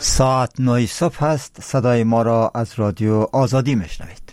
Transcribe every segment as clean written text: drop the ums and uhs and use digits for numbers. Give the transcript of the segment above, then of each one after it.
ساعت 9 صبح است. صدای ما را از رادیو آزادی میشنوید.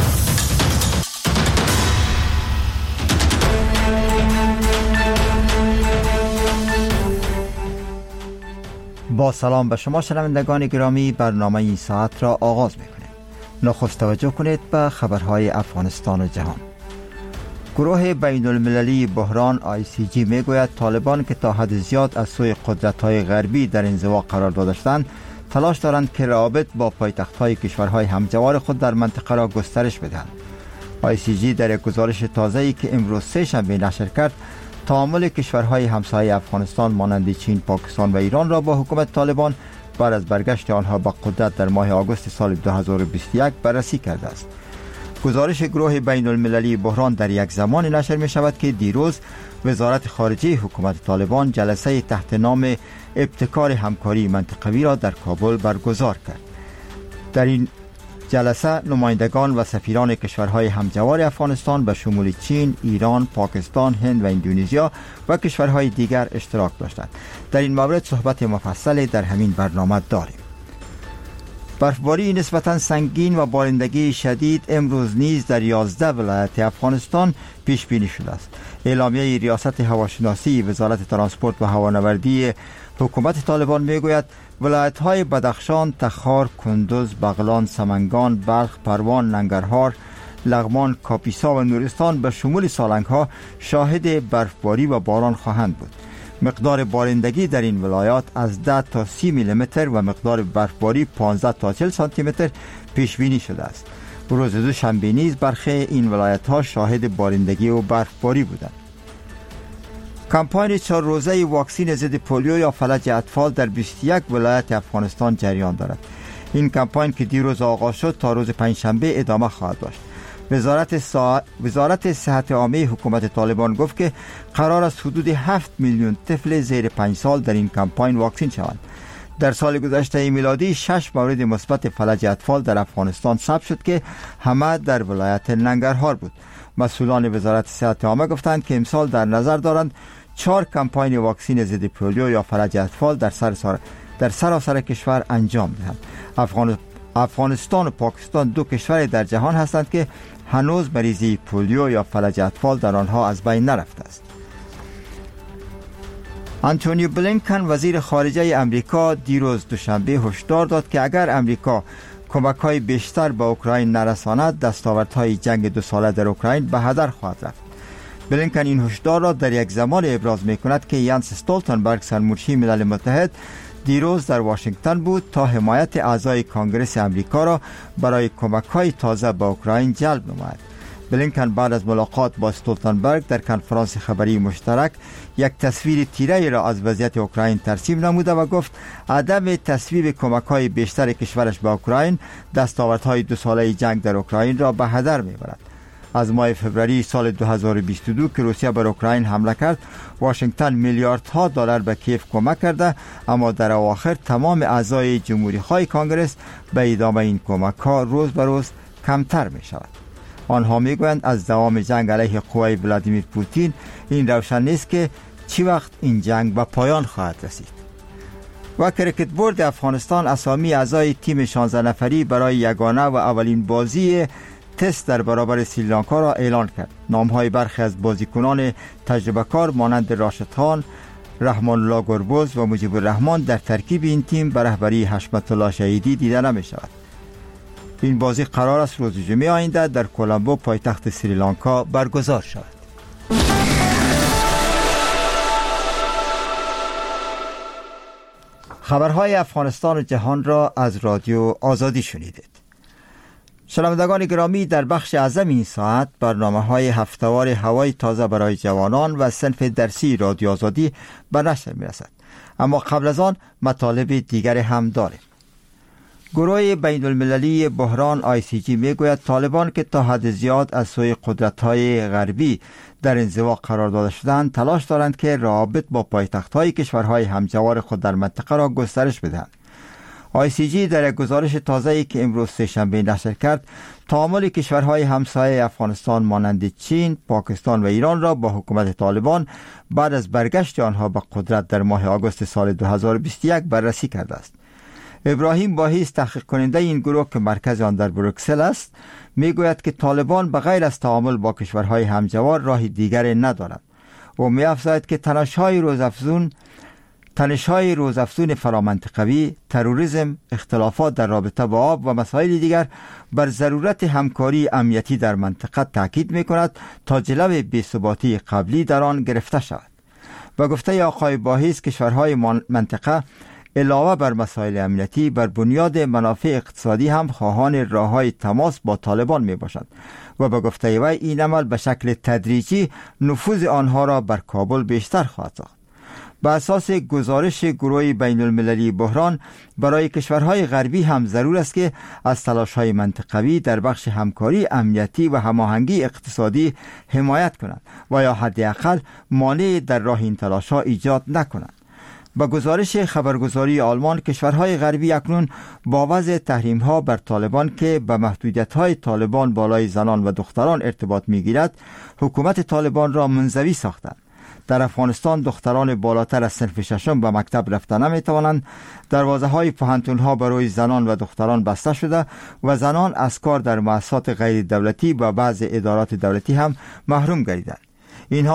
با سلام به شما شنوندگان گرامی، برنامه این ساعت را آغاز میکنیم. نخست توجه کنید به خبرهای افغانستان و جهان. گروه بین المللی بحران ICG میگوید طالبان که تا حد زیاد از سوی قدرت‌های غربی در انزوا قرار داشتند، تلاش دارند که روابط با پایتخت‌های کشورهای همجوار خود در منطقه را گسترش بدهند. ICG در یک گزارش تازه‌ای که امروز سه‌شنبه نشر کرد، تعامل کشورهای همسایه افغانستان مانند چین، پاکستان و ایران را با حکومت طالبان بعد از برگشت آنها به قدرت در ماه آگوست سال 2021 بررسی کرده است. گزارش گروه بین المللی بحران در یک زمان نشر می شود که دیروز وزارت خارجه حکومت طالبان جلسه تحت نام ابتکار همکاری منطقوی را در کابل برگزار کرد. در این جلسه نمایندگان و سفیران کشورهای همجوار افغانستان به شمول چین، ایران، پاکستان، هند و اندونزیا و کشورهای دیگر اشتراک داشتند. در این مورد صحبت مفصلی در همین برنامه داریم. برفباری نسبتاً سنگین و بارندگی شدید امروز نیز در 11 ولایت افغانستان پیش بینی شده است. اعلامیه ریاست هواشناسی وزارت ترانسپورت و هوانوردی حکومت طالبان میگوید ولایت‌های بدخشان، تخار، کندوز، بغلان، سمنگان، بلخ، پروان، ننگرهار، لغمان، کاپیسا و نورستان به شمول سالنگ‌ها شاهد برفباری و باران خواهند بود. مقدار بارندگی در این ولایات از 10 تا 30 میلیمتر و مقدار برفباری 15 تا 40 سانتی متر پیش بینی شده است. روز دوشنبه نیز برخی این ولایت‌ها شاهد بارندگی و برفباری بودند. کمپاین 4 روزه واکسن ضد پولیو یا فلج اطفال در 21 ولایت افغانستان جریان دارد. این کمپاین که دیروز آغاز شد تا روز پنجشنبه ادامه خواهد داشت. وزارت صحت عامه حکومت طالبان گفت که قرار است حدود 7 میلیون طفل زیر 5 سال در این کمپاین واکسن شوند. در سال گذشته میلادی 6 مورد مثبت فلج اطفال در افغانستان ثبت شد که همه در ولایت ننگرهار بود. مسئولان وزارت صحت عامه گفتند که امسال در نظر دارند 4 کمپاین واکسن ضد پولیو یا فلج اطفال در سراسر کشور انجام دهند. افغانستان و پاکستان 2 کشور در جهان هستند که هنوز مریضی پولیو یا فلج اطفال در آنها از بین نرفته است. آنتونی بلینکن وزیر خارجه امریکا دیروز دوشنبه هشدار داد که اگر امریکا کمک‌های بیشتر به اوکراین نرساند، دستاوردهای جنگ 2 ساله در اوکراین به هدر خواهد رفت. بلینکن این هشدار را در یک زمان ابراز می‌کند که یانس استولتنبرگ سرمنشی ملل متحد دیروز در واشنگتن بود تا حمایت اعضای کانگرس امریکا را برای کمک‌های تازه به اوکراین جلب نماید. بلینکن بعد از ملاقات با استولتنبرگ در کنفرانس خبری مشترک یک تصویر تیره را از وضعیت اوکراین ترسیم نموده و گفت عدم تصویب کمک‌های بیشتر کشورش به اوکراین دستاوردهای 2 ساله جنگ در اوکراین را به هدر می‌برد. از ماه فوریه سال 2022 که روسیه بر اوکراین حمله کرد، واشنگتن میلیاردها دلار به کیف کمک کرده، اما در اواخر تمام اعضای جمهوری‌خواه کانگرس به ادامه این کمک‌ها روز به روز کمتر می‌شود. آنها میگویند از دوام جنگ علیه قوای ولادیمیر پوتین این روشن نیست که چی وقت این جنگ به پایان خواهد رسید. و کرکت بورد افغانستان اسامی اعضای تیم 16 نفری برای یگانه و اولین بازی تست در برابر سریلانکا را اعلان کرد. نام‌های برخی از بازیکنان تجربه کار مانند راشد خان، رحمان الله گربز و مجیب الرحمن در ترکیب این تیم به رهبری حشمت الله شهیدی دیده نمی شود. این بازی قرار است روز جمعه آینده در کولمبو پایتخت سریلانکا برگزار شود. خبرهای افغانستان و جهان را از رادیو آزادی شنیدید. شنوندگان گرامی، در بخش اعظم این ساعت برنامه‌های هفته‌وار هوای تازه برای جوانان و صنف درسی رادیو آزادی به نشر می‌رسد. اما قبل از آن مطالب دیگر هم داریم. گروه بین المللی بحران ICG میگوید طالبان که تا حد زیاد از سوی قدرت‌های غربی در انزوا قرار داده شدند، تلاش دارند که روابط با پایتخت‌های کشورهای همجوار خود در منطقه را گسترش بدهند. ICG در یک گزارش تازه‌ای که امروز سه‌شنبه نشر کرد، تعامل کشورهای همسایه افغانستان مانند چین، پاکستان و ایران را با حکومت طالبان بعد از برگشت آنها به قدرت در ماه آگوست سال 2021 بررسی کرده است. ابراهیم باهیس، تحقیق کننده این گروه که مرکز آن در بروکسل است، میگوید که طالبان بغیر از تعامل با کشورهای همجوار راه دیگری ندارد و می‌افزاید که تنش‌های روزافزون فرامنطقوی، تروریسم، اختلافات در رابطه با آب و مسائل دیگر بر ضرورت همکاری امنیتی در منطقه تاکید می‌کند تا جلوی بی‌ثباتی قبلی در آن گرفته شود. و گفته آقای باهیس، کشورهای منطقه علاوه بر مسائل امنیتی بر بنیاد منافع اقتصادی هم خواهان راه‌های تماس با طالبان میباشند و به گفته وی این عمل به شکل تدریجی نفوذ آنها را بر کابل بیشتر خواهد ساخت. به اساس گزارش گروه بین المللی بحران، برای کشورهای غربی هم ضرور است که از تلاش‌های منطقوی در بخش همکاری امنیتی و هماهنگی اقتصادی حمایت کنند و یا حداقل مانع در راه این تلاش‌ها ایجاد نکنند. با گزارش خبرگزاری آلمان، کشورهای غربی اکنون با وضع تحریم‌ها بر طالبان که به محدودیت‌های طالبان بالای زنان و دختران ارتباط می‌گیرد، حکومت طالبان را منزوی ساختند. در افغانستان دختران بالاتر از صنف ششم به مکتب رفته نمی‌توانند. دروازه‌های پوهنتون‌ها برای زنان و دختران بسته شده و زنان از کار در مؤسسات غیر دولتی و بعض ادارات دولتی هم محروم گردیدند. اینها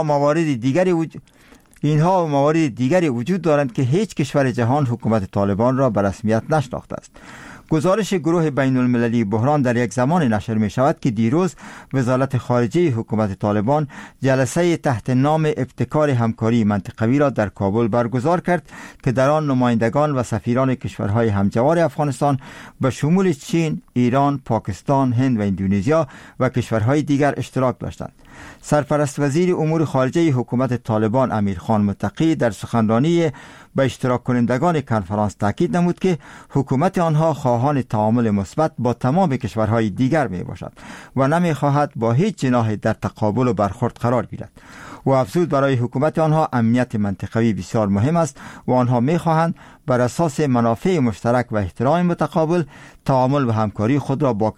موارد دیگری وجود دارند که هیچ کشور جهان حکومت طالبان را به رسمیت نشناخته است. گزارش گروه بین المللی بحران در یک زمان نشر می شود که دیروز وزارت خارجه حکومت طالبان جلسه تحت نام ابتکار همکاری منطقوی را در کابل برگزار کرد که در آن نمایندگان و سفیران کشورهای همجوار افغانستان به شمول چین، ایران، پاکستان، هند و اندونزیا و کشورهای دیگر اشتراک داشتند. سرپرست وزیر امور خارجه حکومت طالبان امیرخان متقی در سخنرانی به اشتراک کنندگان کنفرانس تاکید نمود که حکومت آنها خواهان تعامل مثبت با تمام کشورهای دیگر می باشد و نمی خواهد با هیچ جناحی در تقابل و برخورد قرار گیرد. و افزود برای حکومت آنها امنیت منطقوی بسیار مهم است و آنها می خواهند بر اساس منافع مشترک و احترام متقابل تعامل و همکاری خود را با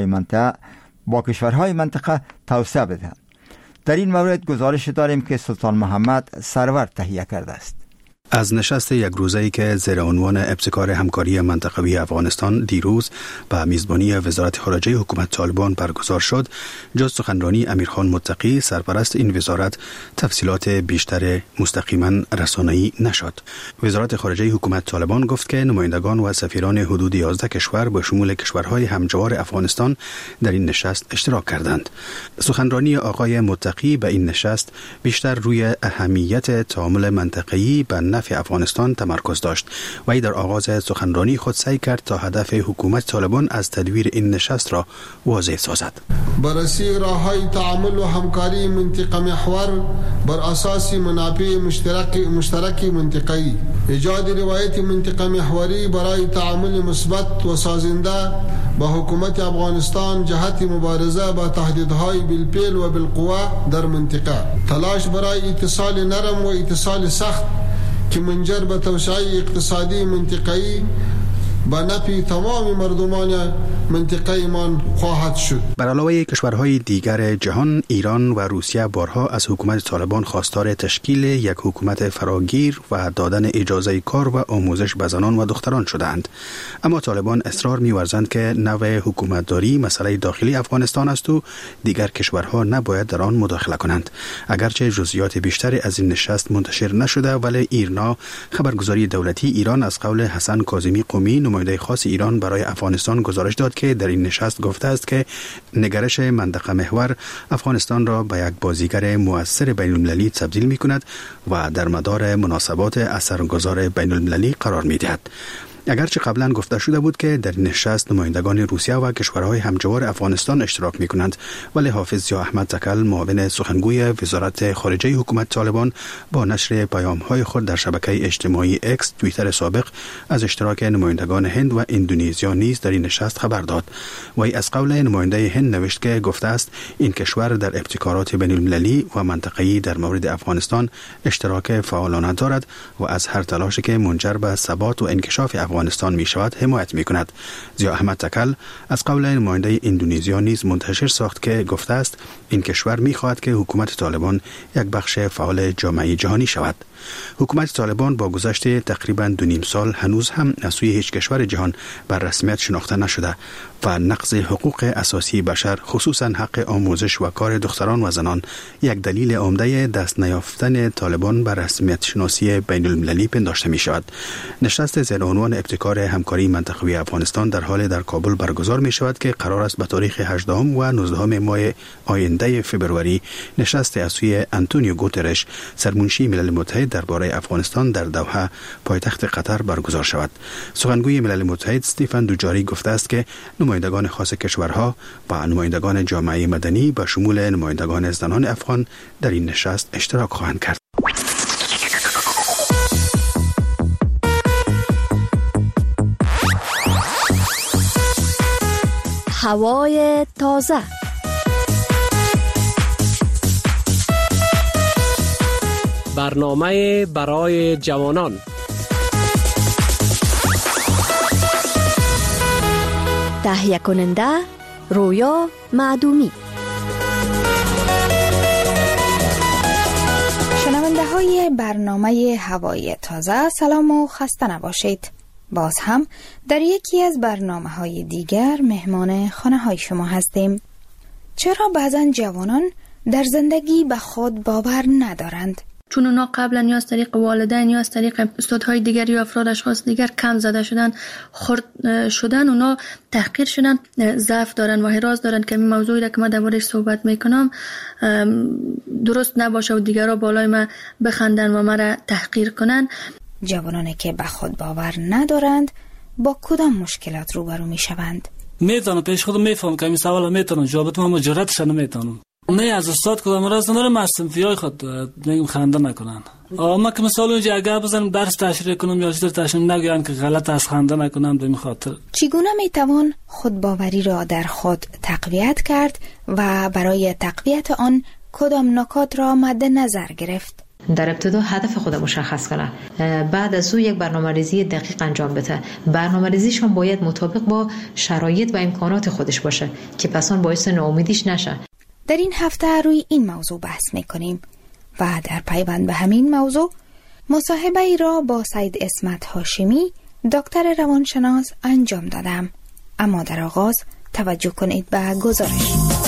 کشورهای منطقه توسعه بدهند. در این مورد گزارش داریم که سلطان محمد سرور تهیه کرده است. از نشست یک روزه‌ای که زیر عنوان ابتکار همکاری منطقوی افغانستان دیروز به میزبانی وزارت خارجه حکومت طالبان برگزار شد، جز سخنرانی امیرخان متقی سرپرست این وزارت تفصیلات بیشتر مستقیما رسانه‌ای نشد. وزارت خارجه حکومت طالبان گفت که نمایندگان و سفیران حدود 11 کشور به شمول کشورهای همجوار افغانستان در این نشست اشتراک کردند. سخنرانی آقای متقی به این نشست بیشتر روی اهمیت تعامل منطقه‌ای به نفع افغانستان تمرکز داشت و ای در آغاز سخنرانی خود سعی کرد تا هدف حکومت طالبان از تدویر این نشست را واضح سازد. بررسی راه‌های تعامل و همکاری منطقه محور بر اساس منافع مشترک منطقه‌ای، ایجاد روایت منطقه محوری برای تعامل مثبت و سازنده با حکومت افغانستان جهت مبارزه با تهدیدهای بالفعل و بالقوه در منطقه، تلاش برای اتصال نرم و اتصال سخت که منجر به توسعه اقتصادی منطقه‌ای با نفع تمام مردمان منطقه من خواهد شد. بر علاوه کشورهای دیگر جهان، ایران و روسیه بارها از حکومت طالبان خواستار تشکیل یک حکومت فراگیر و دادن اجازه کار و آموزش به زنان و دختران شدند. اما طالبان اصرار می‌ورزند که نوع حکومتداری مسئله داخلی افغانستان است و دیگر کشورها نباید در آن مداخله کنند. اگرچه جزئیات بیشتری از این نشست منتشر نشده، ولی ایرنا خبرگزاری دولتی ایران از قول حسن کاظمی قمی نماینده خاص ایران برای افغانستان گزارش داد که در این نشست گفته است که نگرش منطقه محور افغانستان را به یک بازیگر مؤثر بین المللی تبدیل می کند و در مدار مناسبات اثرگذار بین المللی قرار می دهد. اگرچه قبلا گفته شده بود که در نشست نمایندگان روسیه و کشورهای همجوار افغانستان اشتراک می کنند، ولی حافظ ضیا احمد زکل معاون سخنگوی وزارت خارجه حکومت طالبان با نشر پیام‌های خود در شبکه اجتماعی اکس توییتر سابق از اشتراک نمایندگان هند و اندونزیا نیز در این نشست خبر داد. وی از قول نماینده هند نوشت که گفته است این کشور در ابتکارات بین المللی و منطقه‌ای در مورد افغانستان اشتراک فعالانه دارد و از هر تلاشی که منجر به ثبات و انکشاف افغانستان می شود حمایت می کند. ضیا احمد تکل از قول نماینده اندونزیا نیز منتشر ساخت که گفته است این کشور می خواهد که حکومت طالبان یک بخش فعال جامعه جهانی شود. حکومت طالبان با گذشت تقریباً 2.5 سال هنوز هم از سوی هیچ کشور جهان بر رسمیت شناخته نشده و نقض حقوق اساسی بشر خصوصاً حق آموزش و کار دختران و زنان یک دلیل عمده دست نیافتن طالبان بر رسمیت شناسی بین المللی پنداشته می شود. نشست زیر عنوان ابتکار همکاری منطقوی افغانستان در حال در کابل برگزار می شود که قرار است به تاریخ 18 و 19 ماه آینده فوریه نشست از سوی آنتونیو گوترش سرمنشی ملل متحد درباره افغانستان در دوحه پایتخت قطر برگزار شود. سخنگوی ملل متحد استیفن دوجاری گفته است که نمایندگان خاص کشورها و نمایندگان جامعه مدنی به شمول نمایندگان زنان افغان در این نشست اشتراک خواهند کرد. هوای تازه. برنامه برای جوانان. تهیه کننده رویا معدومی. شنونده های برنامه هوای تازه، سلام و خسته نباشید. باز هم در یکی از برنامه های دیگر مهمان خانه های شما هستیم. چرا بعضن جوانان در زندگی به خود باور ندارند؟ چون اونا قبلا یا از طریق والدین یا از طریق استادهای دیگر یا افراد اشخاص دیگر کم زده شدن، خرد شدن، اونا تحقیر شدن، ضعف دارن و حراس دارن که این موضوعی را که من درباره‌اش صحبت میکنم درست نباشه و دیگرها بالای من بخندن و مرا تحقیر کنن. جوانانی که به خود باور ندارند با کدام مشکلات روبرو میشوند؟ میتونم پیش خودم میفهم که این سوال میتونم جواب بدم اما جرأتش نمیتونم. نه از استاد کدام راز ندارم از صنفیای خود میگم خنده نکنن. اما که مثلا اونجا اگر بزنم درس تشریح کنم یا چیزی تشریح نگوین که غلط از خنده نکنم به این خاطر. چگونه میتوان خودباوری را در خود تقویت کرد و برای تقویت آن کدام نکات را مد نظر گرفت؟ در ابتدا هدف خود مشخص کنه، بعد از او یک برنامه‌ریزی دقیق انجام بده. برنامه‌ریزیشون باید مطابق با شرایط و امکانات خودش باشه که پس آن باعث ناامیدیش نشه. در این هفته روی این موضوع بحث می‌کنیم و در پیوند به همین موضوع مصاحبه ای را با سید اسمت هاشمی دکتر روانشناس انجام دادم. اما در آغاز توجه کنید به گزارش.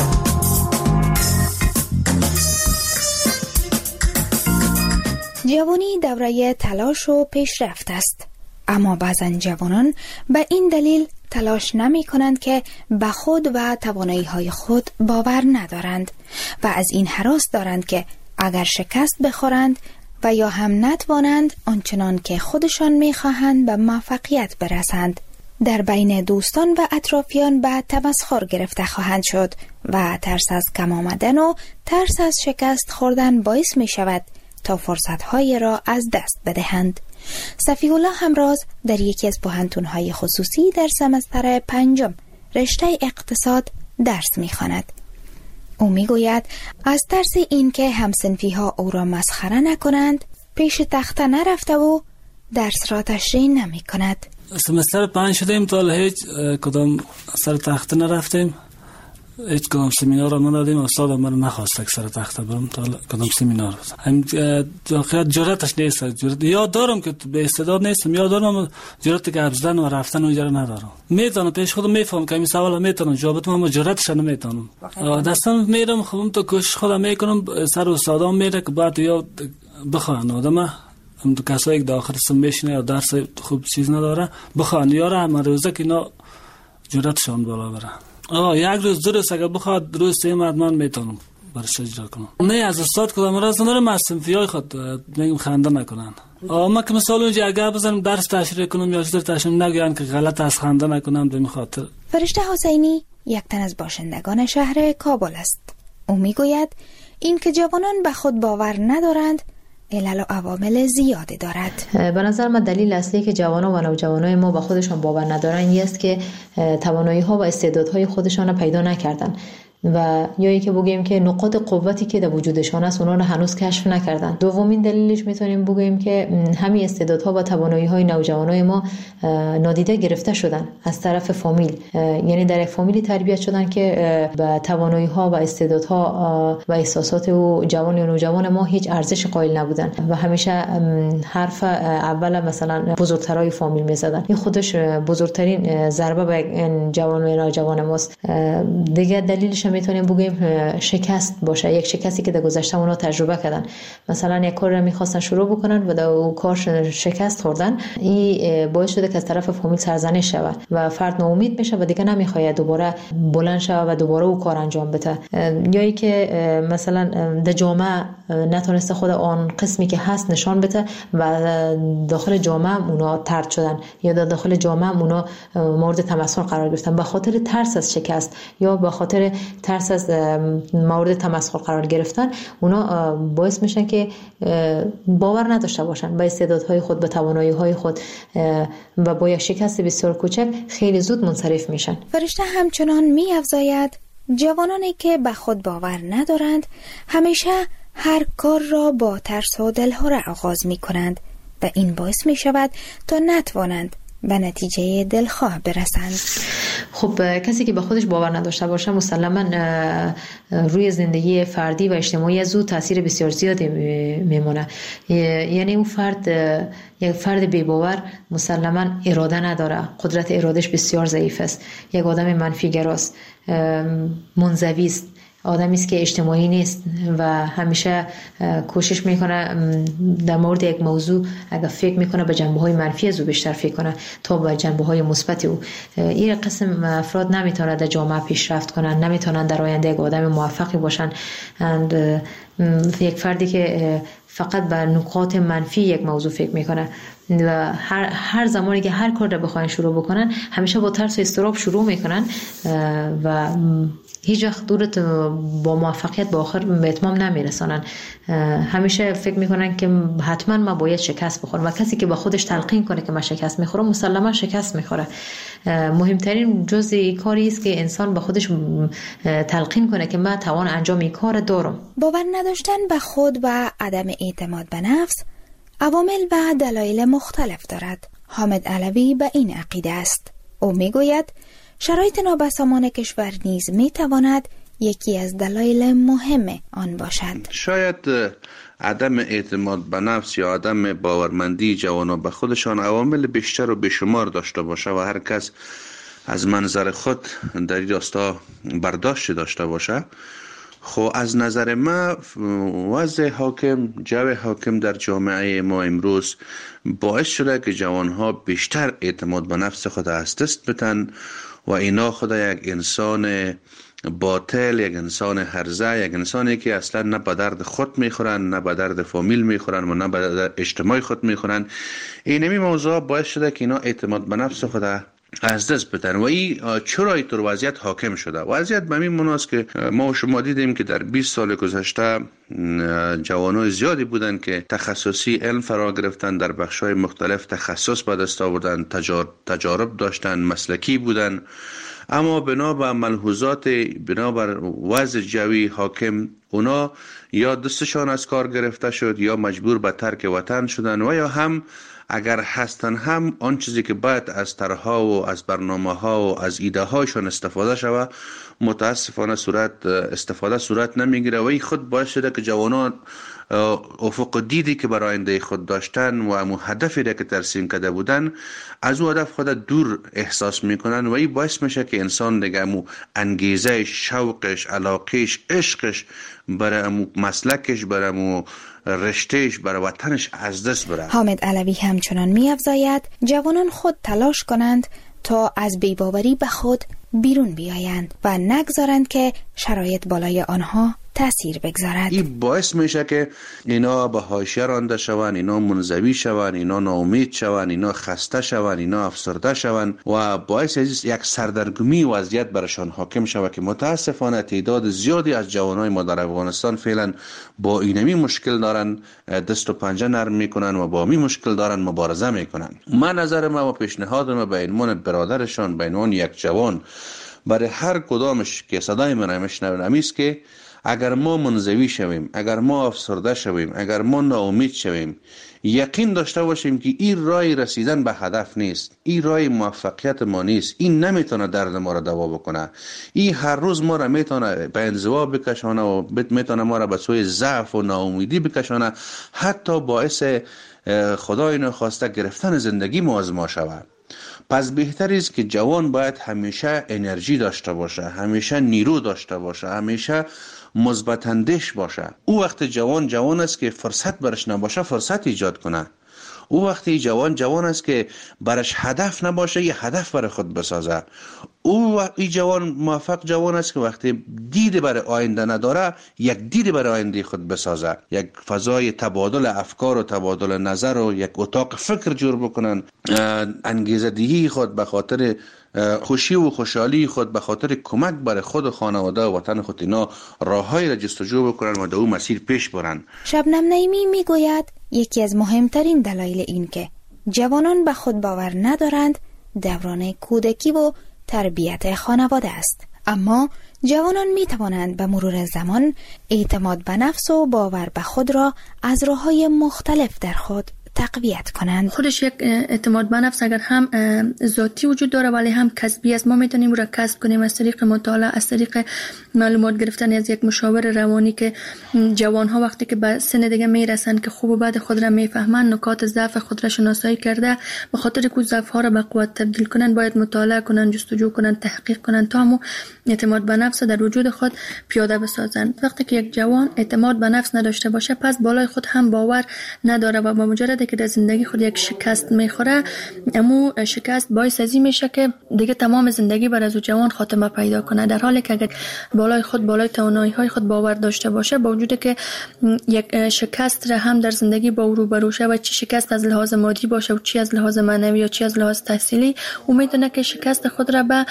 جوانی دوره تلاش و پیشرفت است، اما بعضا جوانان به این دلیل تلاش نمی کنند که به خود و توانایی های خود باور ندارند و از این هراس دارند که اگر شکست بخورند و یا هم نتوانند آنچنان که خودشان می خواهند به موفقیت برسند، در بین دوستان و اطرافیان به تمسخر گرفته خواهند شد و ترس از کم آمدن و ترس از شکست خوردن باعث می شود تا فرصت‌های را از دست بدهند. صفی الله همراز در یکی از پوهنتون‌های خصوصی در سمستر 5 رشته اقتصاد درس می‌خواند. او می‌گوید از ترس این که همسنفی‌ها او را مسخره نکنند پیش تخته نرفته و درس را تشریح نمی‌کند. سمستر 5 شدیم تا هیچ کدام سر تخته نرفتیم، هیچ کدام سمینار را ندادیم. استاد ما رو نخواست که سر تخته برم تا کدام سمینار هم جرأتش نیست. یاد دارم که به استعداد نیستم، یاد دارم جرأت که ابزدن و رفتن اونجا رو ندارم. میتونم پیش خودم میفهم که این سوال میتونم جواب بدم اما جرأتش نمیتونم. دستم میرم خودم تو کوشش خودم میکنم، سر استادام میره که بعد یاد بخوان آدم هم تو کسایی که داخل سم میشینه یا درس خوب چیز نداره بخوان یاره هم روزه که اینا جرأتشان بالا بره. یک روز درست اگر بخواد روز سه من میتونم برش اجرا کنم. نه از استاد کدام راز ندارم از صنفیای خود میگم خنده نکنن. اما که مثلا اونجا اگر بزنم درس تشریح کنم یا چیزی تشریح نگوین که غلط از خنده نکنم به این خاطر. فرشته حسینی یک تن از باشندگان شهر کابل است. او میگوید این که جوانان به خود باور ندارند علل و عوامل زیادی دارد. به نظر من دلیل اصلی که جوانان و نوجوانای ما با خودشان باور ندارن این است که توانایی ها و استعدادهای خودشان را پیدا نکردن. و یا اینکه بگیم که نقاط قوتی که در وجودشان است اونا رو هنوز کشف نکردن. دومین دلیلش میتونیم بگیم که همین استعدادها و توانایی‌های نوجوانای ما نادیده گرفته شدن از طرف فامیل، یعنی در یک فامیلی تربیت شدن که به توانایی‌ها و استعدادها و احساسات و جوان و نوجوان ما هیچ ارزش قائل نبودن و همیشه حرف اول مثلا بزرگترای فامیل میزدن. این خودش بزرگترین ضربه به جوان و نوجوان ماست. دیگه دلیلش میتونیم بگیم شکست باشه، یک شکستی که در گذشته اونا تجربه کردن. مثلا یک کار رو میخواستن شروع بکنن و در اون کار شکست خوردن، این باعث شده که از طرف فامیل سرزنش شود و فرد ناامید میشه و دیگه نمیخواد دوباره بلند شه و دوباره اون کار انجام بده. یا ای که مثلا در جامعه نتونسته خود آن قسمی که هست نشان بده و داخل جامعه اونا طرد شدن یا در داخل جامعه اونا مورد تمسخر قرار گرفتن به خاطر ترس از شکست یا به خاطر ترس از مورد تمسخر قرار گرفتن. اونا باعث میشن که باور نداشته باشن به استعدادهای خود، به توانایی‌های خود و با یک شکست بسیار کوچک خیلی زود منصرف میشن. فرشته همچنان می‌افزاید جوانانی که به خود باور ندارند همیشه هر کار را با ترس و دلهره آغاز می‌کنند و این باعث می‌شود تا نتوانند به نتیجه دلخواه برسند. خب کسی که به خودش باور نداشته باشه مسلماً روی زندگی فردی و اجتماعی از او تاثیر بسیار زیادی میمونه. یعنی اون فرد، یک فرد بی باور مسلماً اراده نداره، قدرت ارادش بسیار ضعیف است، یک آدم منفی گراست، منزوی است، آدمی است که اجتماعی نیست و همیشه کوشش میکنه در مورد یک موضوع اگر فکر میکنه به جنبه‌های منفی از او بیشتر فکر کنه تا به جنبه‌های مثبت او. این قسم افراد نمیتونن در جامعه پیشرفت کنن، نمیتونن در آینده یک آدم موفقی باشن. یک فردی که فقط به نکات منفی یک موضوع فکر میکنه و هر زمانی که هر کار رو بخواین شروع بکنن همیشه با ترس و اضطراب شروع میکنن و هیچ وقت دورت با موفقیت به آخر به اتمام نمیرسانن. همیشه فکر میکنن که حتما ما باید شکست بخورم و کسی که با خودش تلقین کنه که من شکست میخورم مسلما شکست میخوره. مهمترین جزء کاری است که انسان با خودش تلقین کنه که من توان انجام این کار دارم. باور نداشتن به خود و عدم اعتماد به نفس عوامل و دلایل مختلف دارد. حامد علوی به این عقیده است. او میگوید شرایط نابسامان کشور نیز میتواند یکی از دلایل مهم آن باشد. شاید عدم اعتماد به نفس یا عدم باورمندی جوانان به خودشان عوامل بیشتر و بیشمار داشته باشه و هر کس از منظر خود در این راستا برداشت داشته باشه. خب از نظر ما وضع حاکم، جو حاکم در جامعه ما امروز باعث شده که جوانها بیشتر اعتماد به نفس خود از دست بدن و اینا خود یک انسان باطل، یک انسان هرزه، یک انسانی که اصلا نه به درد خود میخورن، نه به درد فامیل میخورن و نه به درد اجتماع خود میخورن. اینمی موضوع باعث شده که اینا اعتماد به نفس خود از دست بدن و این چرا اینطور وضعیت حاکم شده؟ وضعیت به این مناست که ما و شما دیدیم که در 20 سال گذشته جوانای زیادی بودن که تخصصی علم فرا گرفتن، در بخش‌های مختلف تخصص به دست آوردن، تجارب داشتن، مسلکی بودن، اما بنابر ملحوظات، بنابر وضع جوی حاکم اونا یا دستشان از کار گرفته شد یا مجبور به ترک وطن شدن و یا هم اگر هستن هم آن چیزی که باید از طرح‌ها و از برنامه‌ها و از ایده‌هایشان استفاده شود متاسفانه صورت نمیگیره و این خود باعث شده که جوانان افق دیدی که برای آینده خود داشتن و امو هدفی را که ترسیم کرده بودن از او هدف خود دور احساس میکنن و این باعث میشه که انسان دیگه امو انگیزه، شوقش، علاقش، عشقش برای امو مسلکش، برای امو رشتهش، برای وطنش از دست بره. حامد علوی همچنان می‌افزاید جوانان خود تلاش کنند تا از بی‌باوری به خود بیرون بیایند و نگذارند که شرایط بالای آنها تأثیر بگذارد. این باعث میشه که اینا به حاشیه رانده شوند، اینا منزوی شوند، اینا ناامید شوند، اینا خسته شوند، اینا افسرده شوند و باعث یک سردرگمی وضعیت برشان حاکم شود که متاسفانه تعداد زیادی از جوانای ما در افغانستان فعلا با اینمی مشکل دارن، دست و پنجه نرم میکنن و با می مشکل دارن مبارزه میکنن. من نظر ما و پیشنهاد ما به عنوان برادرشان، به عنوان یک جوان برای هر کدامش که صدای من میشنوند همیست که اگر ما منزوی شویم، اگر ما افسرده شویم، اگر ما ناامید شویم، یقین داشته باشیم که این راه رسیدن به هدف نیست، این راه موفقیت ما نیست، این نمیتونه درد ما را دوا بکنه، این هر روز ما را میتونه به انزوا بکشانه و میتونه ما را به سوی ضعف و ناامیدی بکشانه، حتی باعث خدای نخواسته گرفتن زندگی ما از ما شود. پس بهتر است که جوان باید همیشه انرژی داشته باشه، همیشه نیرو داشته باشه، همیشه مثبت اندیش باشه. او وقت جوان است که فرصت برش نباشه فرصت ایجاد کنه. او وقتی جوان است که برش هدف نباشه یه هدف برای خود بسازه. این جوان موفق جوان است که وقتی دید برای آینده نداره یک دید برای آینده خود بسازه، یک فضای تبادل افکار و تبادل نظر و یک اتاق فکر جور بکنن، انگیزه دهی خود به خاطر خوشی و خوشحالی خود به خاطر کمک برای خود و خانواده و وطن خود اینا راههایی را جستجو بکنن و در اون مسیر پیش برن. شبنم نعیمی میگوید یکی از مهمترین دلایل این که جوانان به خود باور ندارند دوران کودکی و تربیت خانواده است. اما جوانان می توانند به مرور زمان اعتماد به نفس و باور به خود را از راه‌های مختلف در خود تقویت کنند. خودش یک اعتماد به نفس اگر هم ذاتی وجود داره ولی هم کسبی است. ما میتونیم را کسب کنیم از طریق مطالعه، از طریق معلومات گرفتن از یک مشاور روانی که جوان ها وقتی که به سن دیگه میرسن که خوب و بد خود را میفهمن، نکات ضعف خود را شناسایی کرده به خاطر که ضعف ها را به قوت تبدیل کنن باید مطالعه کنن، جستجو کنن، تحقیق کنن تا همو اعتماد به نفس در وجود خود پیاده بسازن. وقتی که یک جوان اعتماد به نفس نداشته باشه پس بالای خود هم باور نداره و با مجرد که در زندگی خود یک شکست میخوره امو شکست باعث ازی میشه که دیگه تمام زندگی بر از جوان خاتمه پیدا کنه. در حالی که اگر بالای خود، بالای توانایی های خود باور داشته باشه با وجود که یک شکست را هم در زندگی با او روبرو شه و چی شکست از لحاظ مادی باشه و چی از لحاظ معنوی و چی از لحاظ تحصیلی، او میتونه که شکست خود را به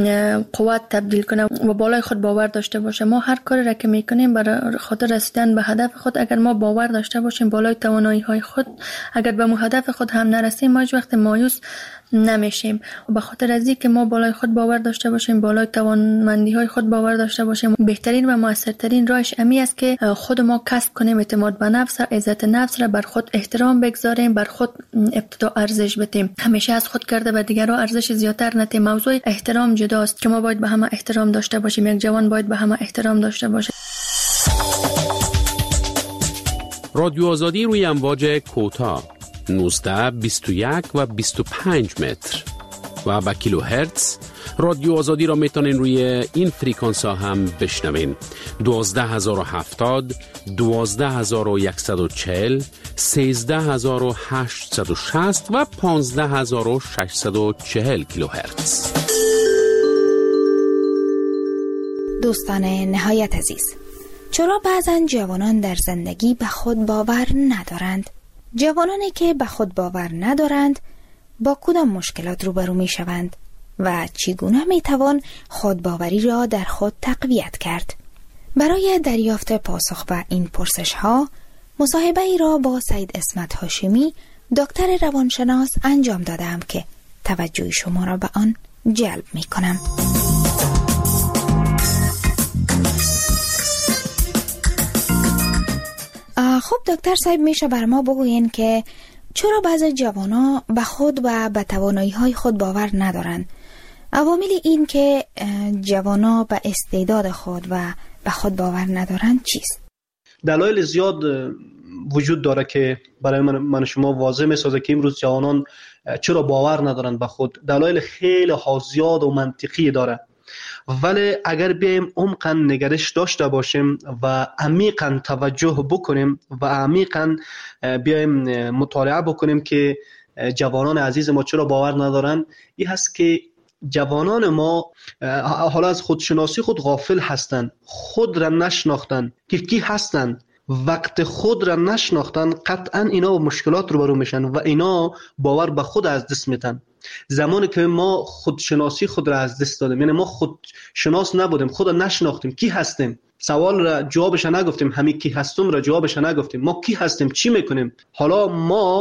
قوت تبدیل کنه و بالای خود باور داشته باشه. ما هر کاری را که میکنیم برای خاطر رسیدن به هدف خود اگر ما باور داشته باشیم بالای توانایی های خود، اگر به هدف خود هم نرسیم ما هیچ وقت مایوس نمیشیم. و به خاطر از اینکه ما بالای خود باور داشته باشیم، بالای توانمندی های خود باور داشته باشیم، بهترین و موثرترین راهش امی است که خود ما کسب کنیم اعتماد به نفس، عزت نفس را، بر خود احترام بگذاریم، بر خود ابتدا ارزش بدیم، همیشه از خود کرده به دیگران ارزش زیاتر ندیم. موضوع احترام جداست که ما باید به همه احترام داشته باشیم، یک جوان باید به همه احترام داشته باشه. رادیو آزادی روی امواج کوتاه 19, 21 و 25 متر و با کیلو هرتز. رادیو آزادی را میتونین روی این فریکانس ها هم بشنوین: 12070, 12140, 13860 و 15640 کیلو هرتز. دوستان نهایت عزیز، چرا بعضن جوانان در زندگی به خود باور ندارند؟ جوانانی که به خود باور ندارند با کدام مشکلات روبرو می شوند و چگونه می توان خودباوری را در خود تقویت کرد؟ برای دریافت پاسخ به این پرسش ها مصاحبه ای را با سید اسمت هاشمی دکتر روانشناس انجام دادم که توجه شما را به آن جلب می کنم. خب دکتر صاحب، میشه بر ما بگوین که چرا بعضی جوانا به خود و به توانایی‌های خود باور ندارند؟ عوامل این که جوانا به استعداد خود و به خود باور ندارند چیست؟ دلایل زیاد وجود داره که برای من شما واضح میسازه که امروز جوانان چرا باور ندارند به خود. دلایل خیلی زیاد و منطقی داره، ولی اگر بیایم عمقاً نگرش داشته باشیم و عمیقاً توجه بکنیم و عمیقاً بیایم مطالعه بکنیم که جوانان عزیز ما چرا باور ندارن، این هست که جوانان ما حالا از خودشناسی خود غافل هستند، خود را نشناختن که کی هستند. وقت خود را نشناختن قطعاً اینا مشکلات روبرو میشن و اینا باور به خود از دست میدن. زمانی که ما خودشناسی خود را از دست دادیم، یعنی ما خودشناس نبودیم، خود را نشناختیم، کی هستیم، سوال را جوابش نگفتیم، همین کی هستم را جوابش نگفتیم، ما کی هستیم، چی میکنیم. حالا ما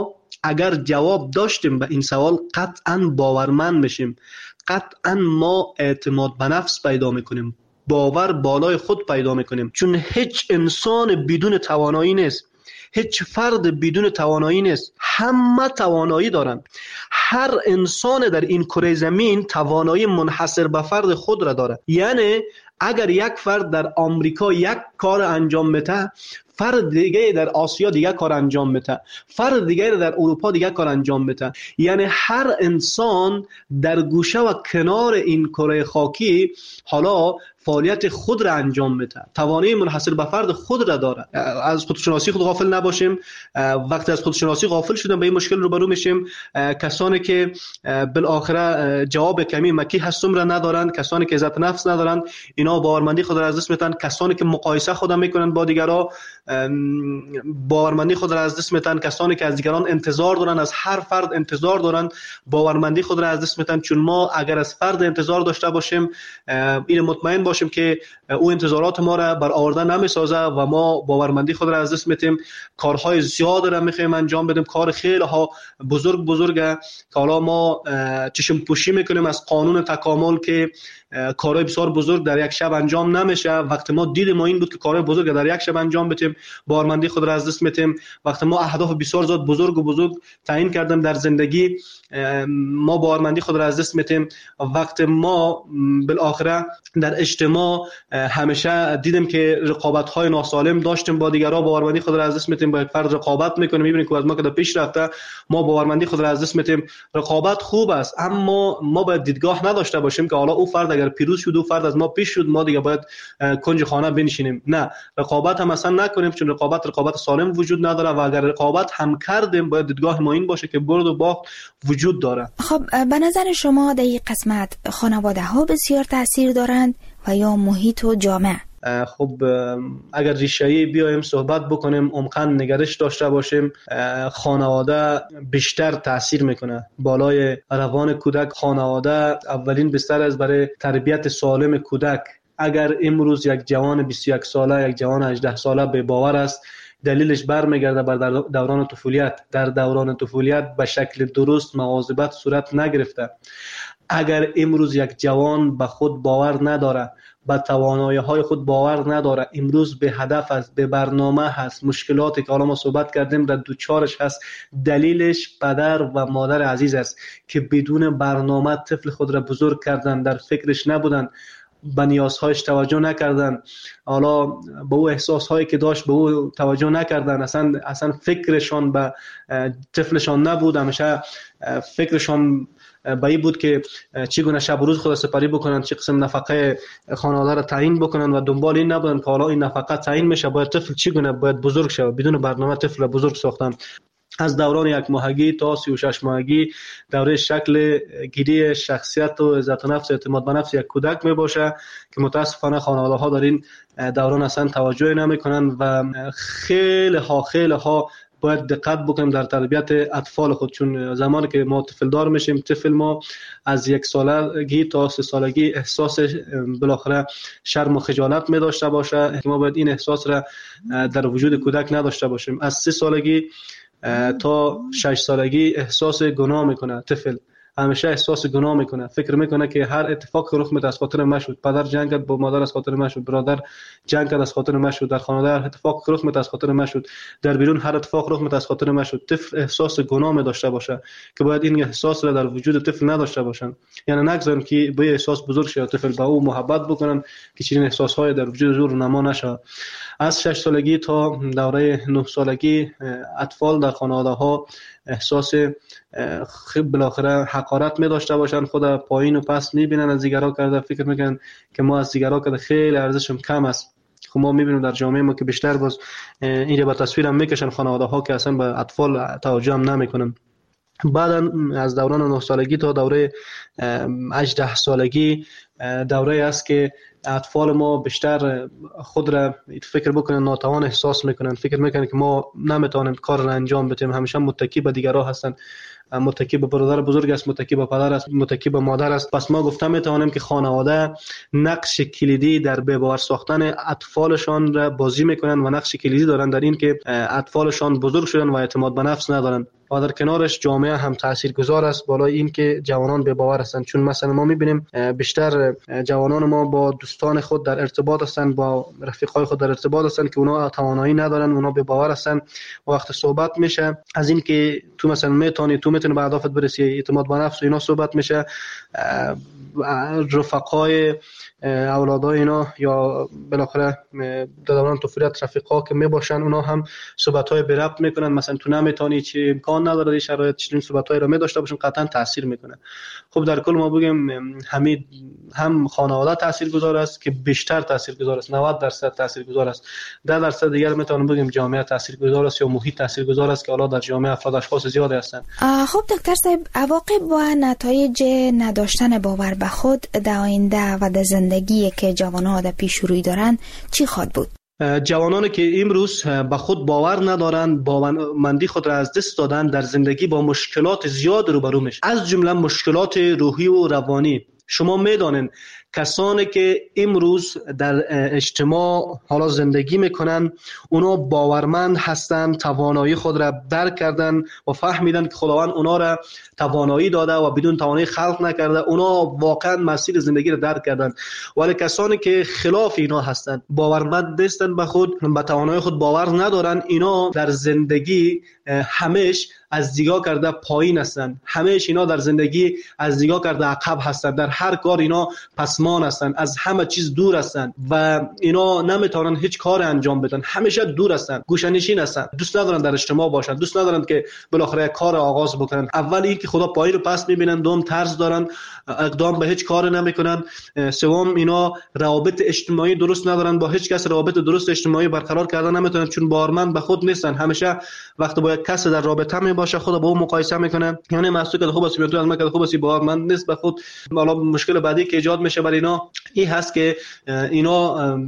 اگر جواب داشتیم به این سوال قطعا باورمند میشیم، قطعا ما اعتماد به نفس پیدا میکنیم، باور بالای خود پیدا میکنیم. چون هیچ انسان بدون توانایی نیست، هیچ فرد بدون توانایی نیست، همه توانایی دارن. هر انسان در این کره زمین توانایی منحصر به فرد خود را داره. یعنی اگر یک فرد در آمریکا یک کار انجام میده، فرد دیگه در آسیا دیگه کار انجام میده، فرد دیگه در اروپا دیگه کار انجام میده. یعنی هر انسان در گوشه و کنار این کره خاکی حالا فعالیت خود را انجام میده، توانایی منحصر به فرد خود را داره. از خودشناسی خود غافل نباشیم. وقتی از خودشناسی غافل شدیم به این مشکل روبرو میشیم. کسانی که بالاخره جواب کمی مکی هستم را ندارند، کسانی که عزت نفس ندارند، اینا باورمندی خود را از دست میدن. کسانی که مقایسه خود میکنن با دیگران، باورمندی خود را از دست میدن. کسانی که از دیگران انتظار دارن، از هر فرد انتظار دارن، باورمندی خود را از دست میدن. چون ما اگر از فرد انتظار داشته باشیم، این مطمئن باشیم که او انتظارات ما را برآورده نمیسازه و ما باورمندی خود را از دست میدیم. کارهای زیاد را میخوایم انجام بدیم، کار خیلی ها بزرگه که حالا ما چشم پوشی میکنیم از قانون تکامل که کارهای بسیار بزرگ در یک شب انجام نمیشه. وقتی ما دید ما این بود که کارهای بزرگ در یک شب انجام بدیم، باورمندی خود را از دست میدیم. وقتی ما اهداف بسیار زیاد بزرگ تعیین کردیم در زندگی، ما باورمندی خود را از دست میدیم. وقتی ما بالاخره در اجتماع همیشه دیدیم که رقابت‌های ناسالم داشتیم با دیگران، باورمندی خود را از دست میدیم. با یک فرد رقابت میکنیم، میبینیم که از ما که پیش رفته، ما باورمندی خود را از دست میدیم. رقابت خوب است، اما ما باید دیدگاه نداشته باشیم که حالا او فرد اگر پیروز شد، او فرد از ما پیش شد، ما دیگه باید کنج خانه بنشینیم. نه، رقابت هم اصلا نکنیم، چون رقابت سالم وجود نداره و اگر رقابت هم کردیم باید دیدگاه ما این باشه که برد و باخت وجود داره. خب به نظر شما در این قسمت خانواده ها بسیار تاثیر دارند و یا محیط و جامعه؟ خب اگر ریشه‌ای بیایم صحبت بکنیم، عمقاً نگرش داشته باشیم، خانواده بیشتر تاثیر میکنه بالای روان کودک. خانواده اولین بستر است برای تربیت سالم کودک. اگر امروز یک جوان 21 ساله، یک جوان 18 ساله به باور است، دلیلش برمیگرده بر دوران طفولیت. در دوران طفولیت به شکل درست مواظبت صورت نگرفته. اگر امروز یک جوان به خود باور نداره، به توانایی‌های خود باور نداره، امروز به هدف است، به برنامه هست، مشکلاتی که حالا ما صحبت کردیم در دوچارش هست، دلیلش پدر و مادر عزیز است که بدون برنامه طفل خود را بزرگ کردن، در فکرش نبودن، به نیازهایش توجه نکردن، حالا به او احساسهایی که داشت به او توجه نکردن، اصلا فکرشان به طفلشان نبود. همیشه فکرشان به این بود که چگونه شب و روز خود سپری بکنن، چه قسم نفقه خانواده را تعیین بکنن و دنبال این نبودن که حالا این نفقه تعیین میشه، باید طفل چگونه باید بزرگ شه. بدون برنامه طفل را بزرگ ساختن. از دوران 1 ماهگی تا 36 ماهگی دوره شکل گیری شخصیت و عزت نفس، اعتماد به نفس یک کودک می باشه که متاسفانه خانواده ها در این دوران اصلا توجه نمی کنن و خیلی ها باید دقت بکنیم در تربیت اطفال خود. چون زمانی که ما طفل دار میشیم، طفل ما از 1 سالگی تا 3 سالگی احساس بالاخره شرم و خجالت می داشته باشه که ما باید این احساس را در وجود کودک نداشته باشیم. از 3 سالگی تا 6 سالگی احساس گناه میکنه طفل، همیشه احساس گناه میکنه، فکر میکنه که هر اتفاق رخ میده از خاطر من شد، پدر جنگ کرد با مادر از خاطر من شد، برادر جنگ کرد از خاطر من شد، در خانواده هر اتفاق رخ میده از خاطر من شد، در بیرون هر اتفاق رخ میده از خاطر من شد. طفل احساس گناه می داشته باشه که باید این احساس را در وجود طفل نداشته باشن. یعنی نگذاریم که به احساس بزرگ شه، طفل با او محبت بکنن که چنین احساسهای در وجود زور نما نشه. از 6 سالگی تا دوره 9 سالگی اطفال در خانواده ها احساس بالاخره حقارت می داشته باشن، خود پایین و پس می بینن، از دیگران کرده فکر میکنن که ما از دیگران کرده خیلی ارزشم کم است. خب ما میبینیم در جامعه ما که بیشتر باز این رو به تصویر هم میکشن خانواده ها که اصلا به اطفال توجه هم نمیکنن. بعد از دوران 9 سالگی تا دوره 18 سالگی دوره است که اطفال ما بیشتر خود را فکر بکنن ناتوان احساس میکنن، فکر میکنن که ما نمیتونیم کار را انجام بدیم، همیشه متکی به دیگران هستن، متکی به برادر بزرگ است، متکی به پدر است، متکی به مادر است. پس ما گفتم میتوانیم که خانواده نقش کلیدی در به باور ساختن اطفالشان را بازی میکنن و نقش کلیدی دارن در این که اطفالشان بزرگ شدن و اعتماد به نفس ندارن. و در کنارش جامعه هم تاثیرگذار است بالای این که جوانان به باور هستند. چون مثلا ما می‌بینیم بیشتر جوانان ما با دوستان خود در ارتباط هستند، با رفیقای خود در ارتباط هستند که اونا توانایی ندارن، اونا به باور هستند. وقت صحبت میشه از این که تو مثلا میتونی به اهدافت برسی، اعتماد به نفس و اینا صحبت میشه، رفقای اولادای اینا یا بالاخره دوران طفولیت رفیقا که میباشن اونا هم صحبت‌های به ربط میکنن. مثلا تو نمیتونی، چی امکان نداره این شرایط چنین صحبت‌های رو می‌داشته باشن، قطعا تاثیر میکنه. خب در کل ما بگیم هم خانواده تاثیرگذار است که بیشتر تاثیرگذار است، 90% تاثیرگذار است. 10% دیگر میتونیم بگیم جامعه تاثیرگذار است یا محیط تاثیرگذار است که حالا در جامعه افراد اشخاص زیادی هستند. خب دکتر صاحب، عواقب و نتایج نداشتن باور به خود در آینده و در زندگی که جوانان در پیش روی دارن چی خواهد بود؟ جوانانی که امروز به خود باور ندارند، باورمندی خود را از دست دادن، در زندگی با مشکلات زیاد روبرو میشن، از جمله مشکلات روحی و روانی. شما میدانید کسانی که امروز در اجتماع حالا زندگی میکنن اونا باورمند هستند، توانایی خود را درک کردن و فهمیدن که خداوند اونا را توانایی داده و بدون توانایی خلق نکرده. اونا واقعا مسیر زندگی را درک کردن. ولی کسانی که خلاف اینا هستند، باورمند نیستند به خود، به توانایی خود باور ندارن، اینا در زندگی همیشه از دیگاه کرده پایین هستند، همیشه اینا در زندگی از دیگاه کرده عقب هستند، در هر کار اینا پسمان هستند، از همه چیز دور هستند و اینا نمیتونن هیچ کار انجام بدن، همیشه دور هستند، گوشه‌نشین هستند، دوست ندارن در اجتماع باشن، دوست ندارن که بالاخره کار آغاز بکنن. اول این که خدا پایین رو پس میبینن، دوم طرز دارن، اقدام به هیچ کار نمیکنن، سوم اینا روابط اجتماعی درست ندارن، با هیچ کس روابط درست اجتماعی برقرار کردن نمیتونن چون باورمند به خود نیستن. همیشه وقتی با یک کس در رابطه باشه خود با اون مقایسه میکنه، یعنی محسوب که خوب است تو از من که خوب است، باورمند نیست به خود. حالا مشکل بعدی که ایجاد میشه برای اینا این هست که اینا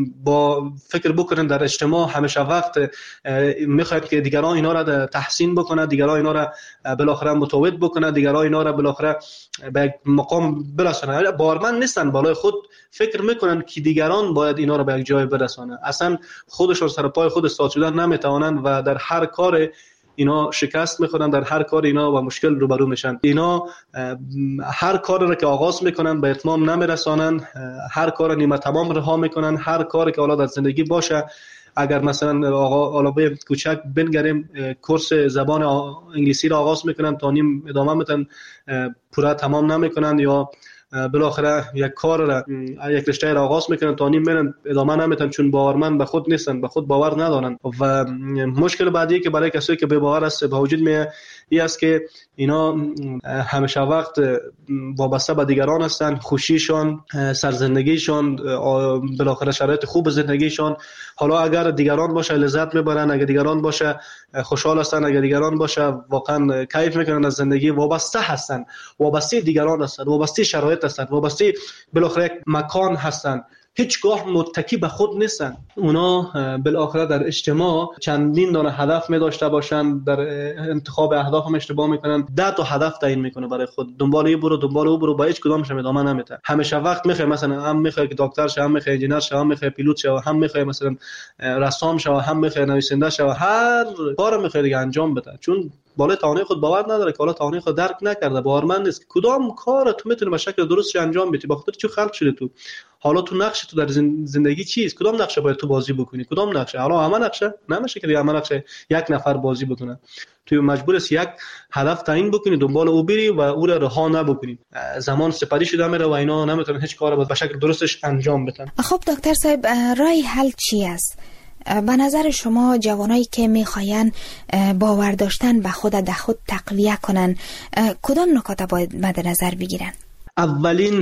با فکر بکنن در اجتماع همیشه وقت میخواد که دیگران اینا را تحسین بکنه، دیگران اینا را بالاخره متوجه بکنه، دیگران اینا را بالاخره به مقام برسونه. باورمند نیستن، بالای خود فکر میکنن که دیگران باید اینا را به یک جای برسونه. اصلا خودشون سر پای خود استاد شدن نمیتوانن و در هر کار اینا شکست میخورن، در هر کار اینا با مشکل روبرو میشن. اینا هر کار را که آغاز میکنن به اتمام نمیرسانن، هر کار نیمه تمام رها میکنن. هر کاری که حالا در زندگی باشه، اگر مثلا حالا به کوچک بنگریم کورس زبان انگلیسی را آغاز میکنن تا نیم ادامه میدن، پورا تمام نمیکنن، یا بالاخره یک کار را یک رشته را آغاز میکنن تا نیم میرن ادامه نمیدن چون باورمند به خود نیستن، به خود باور ندارن. و مشکل بعدی که برای کسایی که به باور است به وجود میاد این است که اینا همیشه وقت وابسته به دیگران هستن، خوشیشان، سرزندگیشان، بالاخره شرایط خوب زندگیشان. حالا اگر دیگران باشه لذت میبرن، اگر دیگران باشه خوشحال هستن، اگر دیگران باشه واقعا کیف میکنن از زندگی. وابسته هستن، وابسته دیگران هستن، وابسته شرایط هستن، وابسته بالاخره مکان هستن، هیچگاه متکی به خود نیستن. اونا بالاخره در اجتماع چندین دانه هدف می داشته باشن، در انتخاب اهداف هم اشتباه میکنن، 10 تا هدف تعیین میکنه برای خود، دنبال این برو دنبال اون برو، با هیچ کدامش ادامه نمیده. همیشه وقت میخوای مثلا هم میخوای که دکتر شه، هم میخوای انجینر شه، هم میخوای پیلوت شه، هم میخوای مثلا رسام شه، هم میخوای نویسنده شه، هر کار میخوای دیگه انجام بده، چون بالای توانایی خود باور نداره، که حالا توانایی خود درک نکرده، باورمند نیست که کدام کار تو میتونی به شکل درست انجام بدی. با خاطر چی خلق شدی تو؟ حالا تو نقش تو در زندگی چیست؟ کدام نقشه باید تو بازی بکنی؟ کدام نقشه؟ حالا همه نقشه نمیشه که همه نقشه یک نفر بازی بکنه. تو مجبور است یک هدف تعیین بکنی، دنبال او بری و او را رها نبکنی. زمان سپری شده میره و اینا نمیتونن هیچ کاری به شکل درستش انجام بدن. خب دکتر صاحب، راه حل چی است؟ به نظر شما جوانایی که میخواین باور داشتن به خود در خود تقویه کنن کدام نکات باید مد نظر بگیرن؟ اولین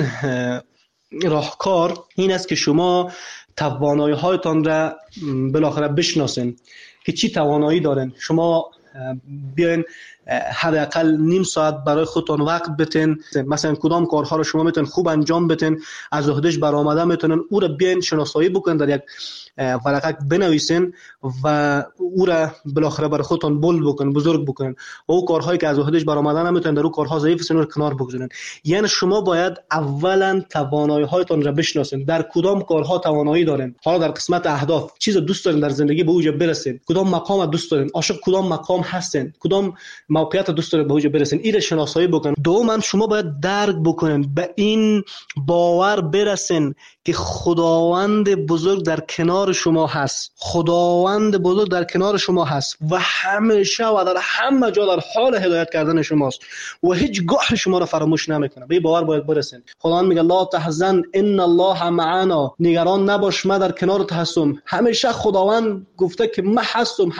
راهکار این است که شما توانایی هایتان را بالاخره بشناسین که چی توانایی دارن. شما بیاین حداقل نیم ساعت برای خودتان وقت بتین، مثلا کدام کارها رو شما میتونن خوب انجام بدین، از عهدهش برآمده میتونن او را بیاین شناسایی بکنن، در یک ورقه بنویسین و او را بالاخره برای خودتان بولد بکنن، بزرگ بکنن. و او کارهایی که از عهدهش برآمده نمیتونن، در او کارها ضعیف هستن، رو کنار بگذارن. یعنی شما باید اولا توانایی هایتان را بشناسین، در کدام کارها توانایی دارین. حالا در قسمت اهداف چیز دوست دارین در زندگی به اوج برسین، کدام مقام دوست دارین، عاشق کدام مقام هستین، کدام موقعیت دوست دارید به اوج برسین، این شناسایی بکنین. دوم شما باید درک بکنین، به این باور برسین که خداوند بزرگ در کنار شما هست، خداوند بزرگ در کنار شما هست و همیشه و در همه جا در حال هدایت کردن شماست و هیچ گاه شما را فراموش نمیکنه. به باور باید برسین. خداوند میگه لا تحزن ان الله معنا، نگران نباش من در کنارت هستم. همیشه خداوند گفته که من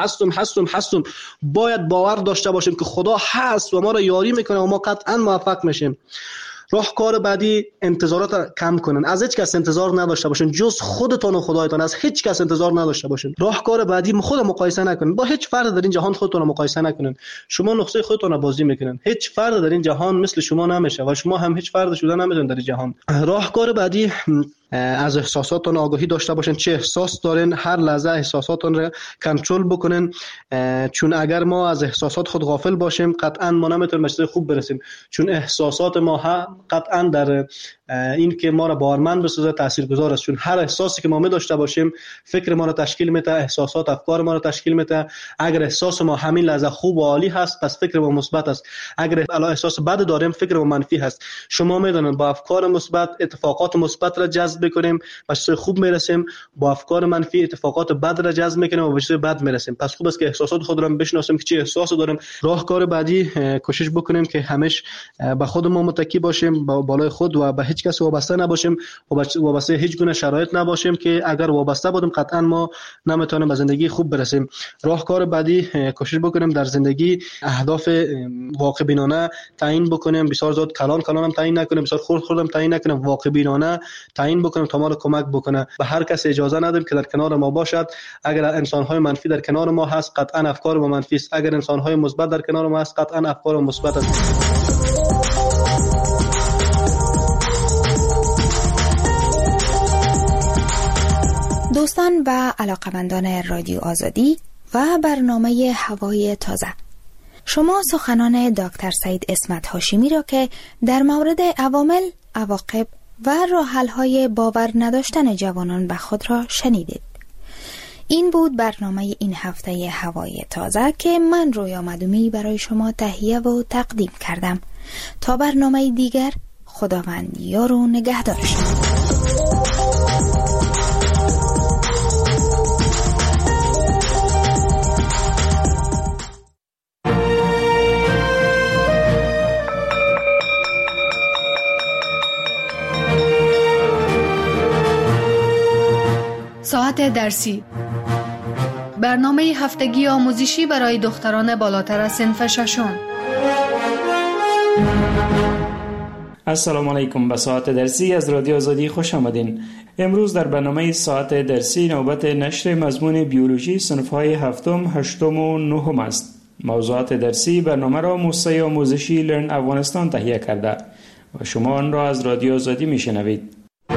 هستم. باید باور داشته باشیم که خدا هست و ما را یاری میکنه و ما قطعا موفق میشیم. راهکار بعدی، انتظارات کم کنن. از هیچ کس انتظار نداشته باشین جز خودتون و خدایتان. از هیچ کس انتظار نداشته باشین. راهکار بعدی، خود مقایسه نکنین با هیچ فرد در این جهان. خودتون رو مقایسه نکنین. شما نقطه خودتون رو بازی میکنین. هیچ فرد در این جهان مثل شما نمیشه و شما هم هیچ فرد شده نمیتونید در این جهان. راهکار بعدی، از احساساتتون آگاهی داشته باشین. چه احساس دارین، هر لحظه احساساتتون رو کنترل بکنین، چون اگر ما از احساسات خود غافل باشیم قطعا ما نمیتونیم به چیز خوب برسیم، چون احساسات ما قطعا در این که ما را باورمند بسازه تاثیرگذار است. چون هر احساسی که ما می داشته باشیم فکر ما را تشکیل میده، احساسات افکار ما را تشکیل میده. اگر احساس ما همین لحظه خوب و عالی هست پس فکر ما مثبت است. اگر احساس بد داریم فکر ما منفی هست. شما میدونید با افکار مثبت اتفاقات مثبت را جذب بکنیم به چیز خوب میرسیم، با افکار منفی اتفاقات بد را جذب میکنیم و به چیز بد میرسیم. پس خوب است که احساسات خود را بشناسیم که چه احساسی داریم. راهکار بعدی، کوشش بکنیم که همیشه به خودمون متکی باشیم، با بالای خود و به هیچ کس وابسته نباشیم و وابسته هیچ گونه شرایط نباشیم که اگر وابسته بودیم قطعا ما نمیتونیم به زندگی خوب برسیم. راهکار بعدی، کوشش بکنیم در زندگی اهداف واقع بینانه تعیین بکنیم. بسیار زیاد کلان هم تعیین نکنیم، بسیار خرد هم تعیین نکنیم، واقع بینانه تعیین بکنیم تا ما رو کمک بکنه. به هر کس اجازه ندیم که در کنار ما باشد. اگر انسان‌های منفی در کنار ما هست قطعا افکار ما منفی است. اگر انسان‌های مثبت در کنار ما هست قطعا افکار ما مثبت است. دوستان و علاقمندان رادیو آزادی و برنامه هوای تازه، شما سخنان دکتر سعید اسمت هاشمی را که در مورد عوامل، عواقب و راه‌حل‌های باور نداشتن جوانان به خود را شنیدید. این بود برنامه این هفته هوای تازه که من رویا مدومی برای شما تهیه و تقدیم کردم. تا برنامه دیگر، خداوند یار و نگهدار شما. ساعت درسی، برنامه هفتگی آموزشی برای دختران بالاتر از صنف ششم. السلام علیکم. به ساعت درسی از رادیو آزادی خوش آمدین. امروز در برنامه ساعت درسی نوبت نشر مضمون بیولوژی صنف‌های هفتم، هشتم و نهم است. موضوعات درسی برنامه را موسسه آموزشی لرن افغانستان تهیه کرده و شما آن را از رادیو آزادی میشنوید.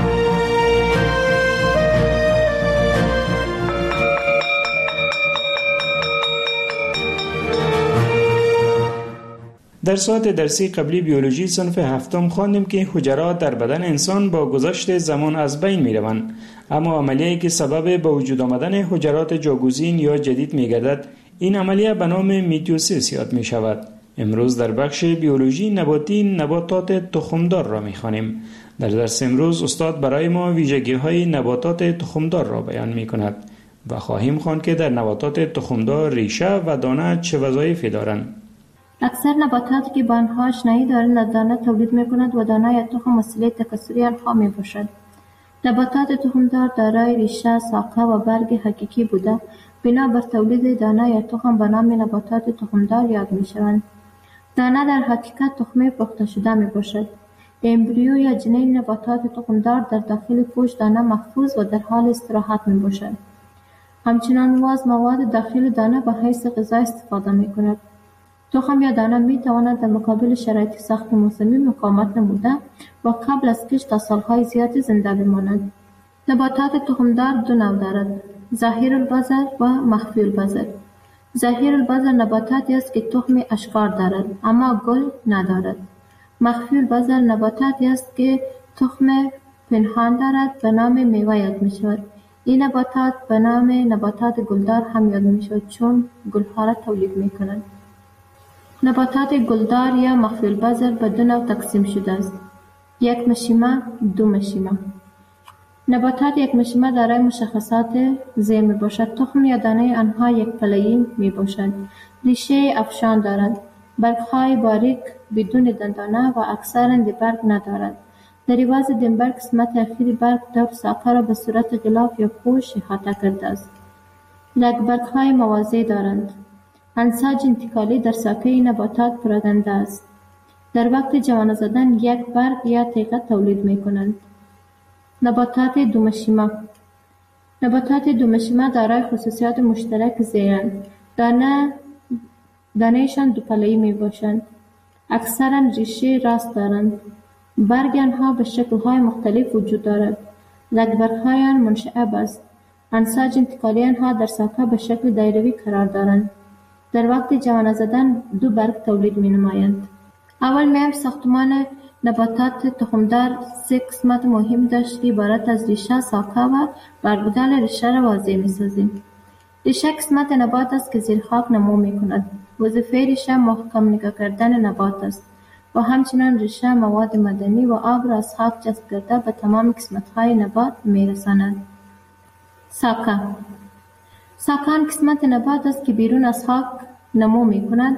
در ساعت درسی قبلی بیولوژی صنف هفتم خواندیم که حجرات در بدن انسان با گذشت زمان از بین می روند، اما عملیه‌ای که سبب به وجود آمدن حجرات جاگزین یا جدید می گردد این عملیه به نام میتوسیس یاد می شود. امروز در بخش بیولوژی نباتی نباتات تخمدار را می خوانیم. در درس امروز استاد برای ما ویژگی‌های نباتات تخمدار را بیان می کند و خواهیم خواند که در نباتات تخمدار ریشه و دانه چه وظایفی دارند. اکثر نباتاتی که با آنها آشنایی دارند از دانه تولید می‌کنند و دانه یا تخم وسیله تکثری آنها میباشد. نباتات تخمدار دارای ریشه، ساقه و برگ حقیقی بوده بنا بر تولید دانه یا تخم به نام نباتات تخمدار یاد می‌شوند. دانه در حقیقت تخمه پخته شده میباشد. امبریو یا جنین نباتات تخمدار در داخل پوست دانه محفوظ و در حال استراحت میباشد. همچنان از مواد داخل دانه به حیث غذا استفاده می‌کند. تخم یا دانه می تواند در مقابل شرایط سخت موسمی مقاومت نموده و قبل از کشت تا سالهای زیادی زنده بماند. نباتات تخمدار دو نوع دارد: ظاهر البذر و مخفی البذر. ظاهر البذر نباتاتی است که تخم اشکار دارد اما گل ندارد. مخفی البذر نباتاتی است که تخم پنهان دارد به نام میوه یاد می شود. این نباتات به نام نباتات گلدار هم یاد می شود چون گلها را تولید می کنند. نباتات گلدار یا مخفی البذر به دو نوع تقسیم شده است: یک مشیمه، دو مشیمه. نباتات یک مشیمه دارای مشخصات زیر می باشد. تخم یا دانه آنها یک پله‌ای می باشد. ریشه افشان دارند. برگ‌های باریک بدون دندانه و اکثراً برگ ندارد. در عوض دنبر قسمت اخیر برگ دور ساقه را به صورت غلاف یا پوش احاطه کرده است. برگ‌های موازی دارند. انساج انتقالی در ساقه نباتات پراکنده است. در وقت جوانه زدن یک برگ یا تیغه تولید می کنند. نباتات دومشیمه. نباتات دومشیمه دارای خصوصیات مشترک زیرند. دانه‌شان دو پله‌ای می باشند. اکثراً ریشه راست دارند. برگ آنها به شکل‌های مختلف وجود دارد. برگ‌های آن منشعب است. انساج انتقالی آنها در ساقه به شکل دایروی قرار دارند. در وقت جوانه زدن دو برگ تولید می نمایند. اول میم ساختمان نباتات تخمدار سه قسمت مهم داشت که عبارت از ریشه، ساقه و برگ بودن ریشه را واضح می سازیم. ریشه قسمت نبات است که زیر خاک نمو می کند. وظیفه ریشه محکم نگاه کردن نبات است و همچنان ریشه مواد معدنی و آب را از خاک جذب کرده به تمام قسمت‌های نبات می رساند. ساقه. ساقه آن قسمت نبات است که بیرون از خاک نمو می کند.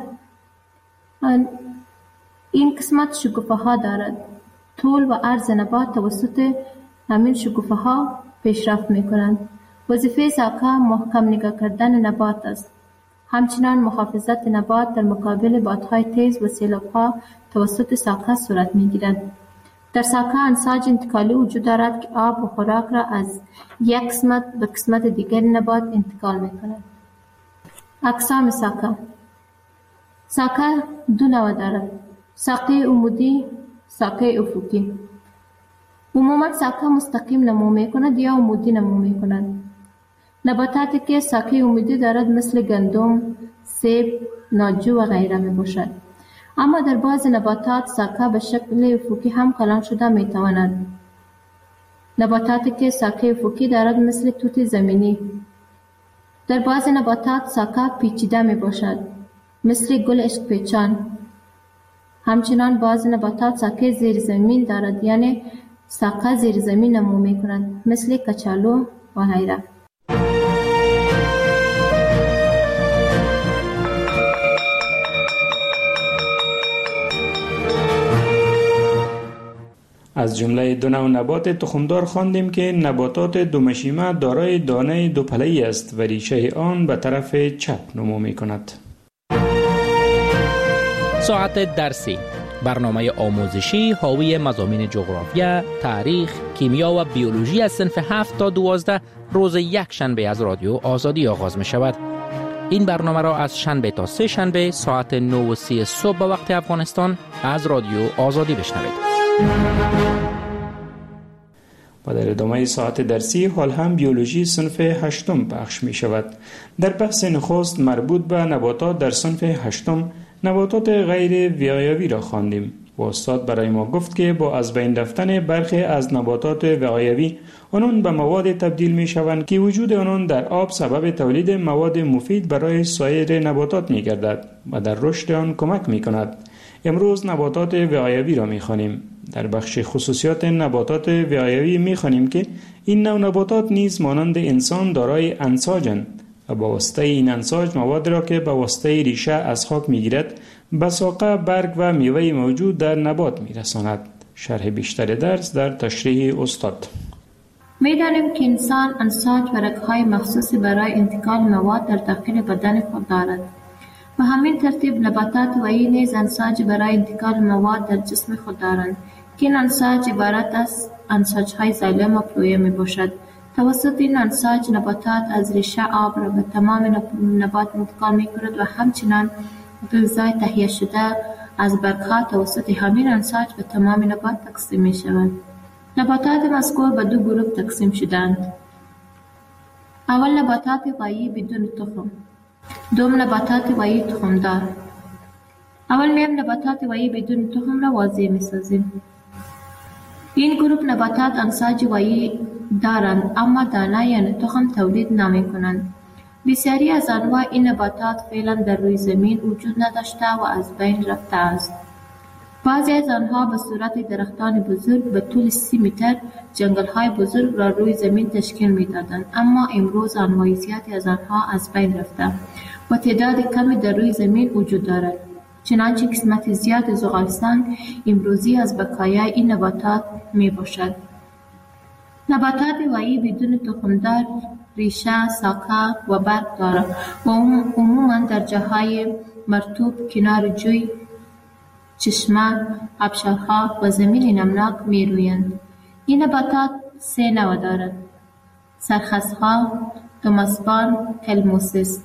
این قسمت شکوفه ها دارد. طول و عرض نبات توسط همین شکوفه ها پیشرفت می کنند. وظیفه ساقه محکم نگاه کردن نبات است. همچنان محافظت نبات در مقابل بادهای تیز و سیلاب‌ها توسط ساقه صورت می‌گیرد. در ساقه انساج انتقالی وجود دارد که آب و خوراک را از یک قسمت به قسمت دیگر نبات انتقال می‌کند. اقسام ساقه. ساقه دو نوع دارد: ساقه عمودی، ساقه افقی. عموما ساقه مستقیم نمو می‌کند یا عمودی نمو می‌کند. نباتاتی که ساقه عمودی دارد مثل گندم، سیب، ناجو و غیره می باشد. اما در بعض نباتات ساقه به شکل افقی هم کلان شده می تواند. نباتاتی که ساقه افقی دارد مثل توت زمینی. در بعض نباتات ساقه پیچیده می باشد مثل گل عشق پیچان. همچنان بعض نباتات ساقه زیر زمین دارد، یعنی ساقه زیر زمین نمو می کند مثل کچالو و غیره. از جمله دو نوع نبات تخمدار خواندیم که نباتات دومشیمه دارای دانه دو پله‌ای است و ریشه آن به طرف چپ نمو می کند. ساعت درسی، برنامه آموزشی حاوی مضامین جغرافیا، تاریخ، کیمیا و بیولوژی از صنف 7 تا 12 روز یک شنبه از رادیو آزادی آغاز می شود. این برنامه را از شنبه تا سه شنبه ساعت 9:30 صبح به وقت افغانستان از رادیو آزادی بشنوید. و در ادامه ساعت درسی حال هم بیولوژی صنف 8 پخش می شود. در بحث نخست مربوط به نباتات در صنف 8 نباتات غیر وقایوی را خواندیم و استاد برای ما گفت که با از بین رفتن برخی از نباتات وقایوی آنان به مواد تبدیل می شوند که وجود آنان در آب سبب تولید مواد مفید برای سایر نباتات می گردد و در رشد آن کمک می کند. امروز نباتات وقایوی را می خوانیم. در بخش خصوصیات نباتات وقایوی می خوانیم که این نوع نباتات نیز مانند انسان دارای انساجند و با واسطه این انساج مواد را که با واسطه ریشه از خاک می گیرد به ساقه، برگ و میوه موجود در نبات می رساند. شرح بیشتر درس در تشریح استاد. می دانیم که انسان انساج و رگ‌های مخصوصی برای انتقال مواد در داخل بدن خود دارد. و همین ترتیب نباتات وحی نیز انساج برای انتقال مواد در جسم خود دارند که این انساج عبارت از انساج‌های زایلم و پلویه می باشد. توسط این انساج نباتات از ریشه آب را به تمام نبات انتقال می کند و همچنان غذای تهیه شده از برگ‌ها توسط همین انساج به تمام نبات تقسیم می شود. نباتات مذکور به دو گروه تقسیم شدند. اول نباتات وحی بدون تخم، دوم نباتات وحی تخمدار. اول میم نباتات وحی بدون تخم را واضح می سازیم. این گروه نباتات انساج وحی دارند اما دانه یعنی تخم تولید نمی کنند. بسیاری از انواع این نباتات فعلا در روی زمین وجود نداشته و از بین رفته است. بعضی از آنها به صورت درختان بزرگ به طول 30 متر جنگل‌های بزرگ را روی زمین تشکیل می‌دادند، اما امروز انواع زیادی از آنها از بین رفته و تعداد کمی در روی زمین وجود دارد. چنانچه قسمت زیاد زغالسنگ امروزی از بقایای این نباتات میباشد. نباتات وایی بدون تخمدار ریشه، ساقه و برگ دارد و عموماً در جاهای مرطوب، کنار جوی، چشمه، آبشارها و زمین نمناک میرویند. این نباتات 3 نوع دارد: سرخسها، توماسبان، کلموسیس.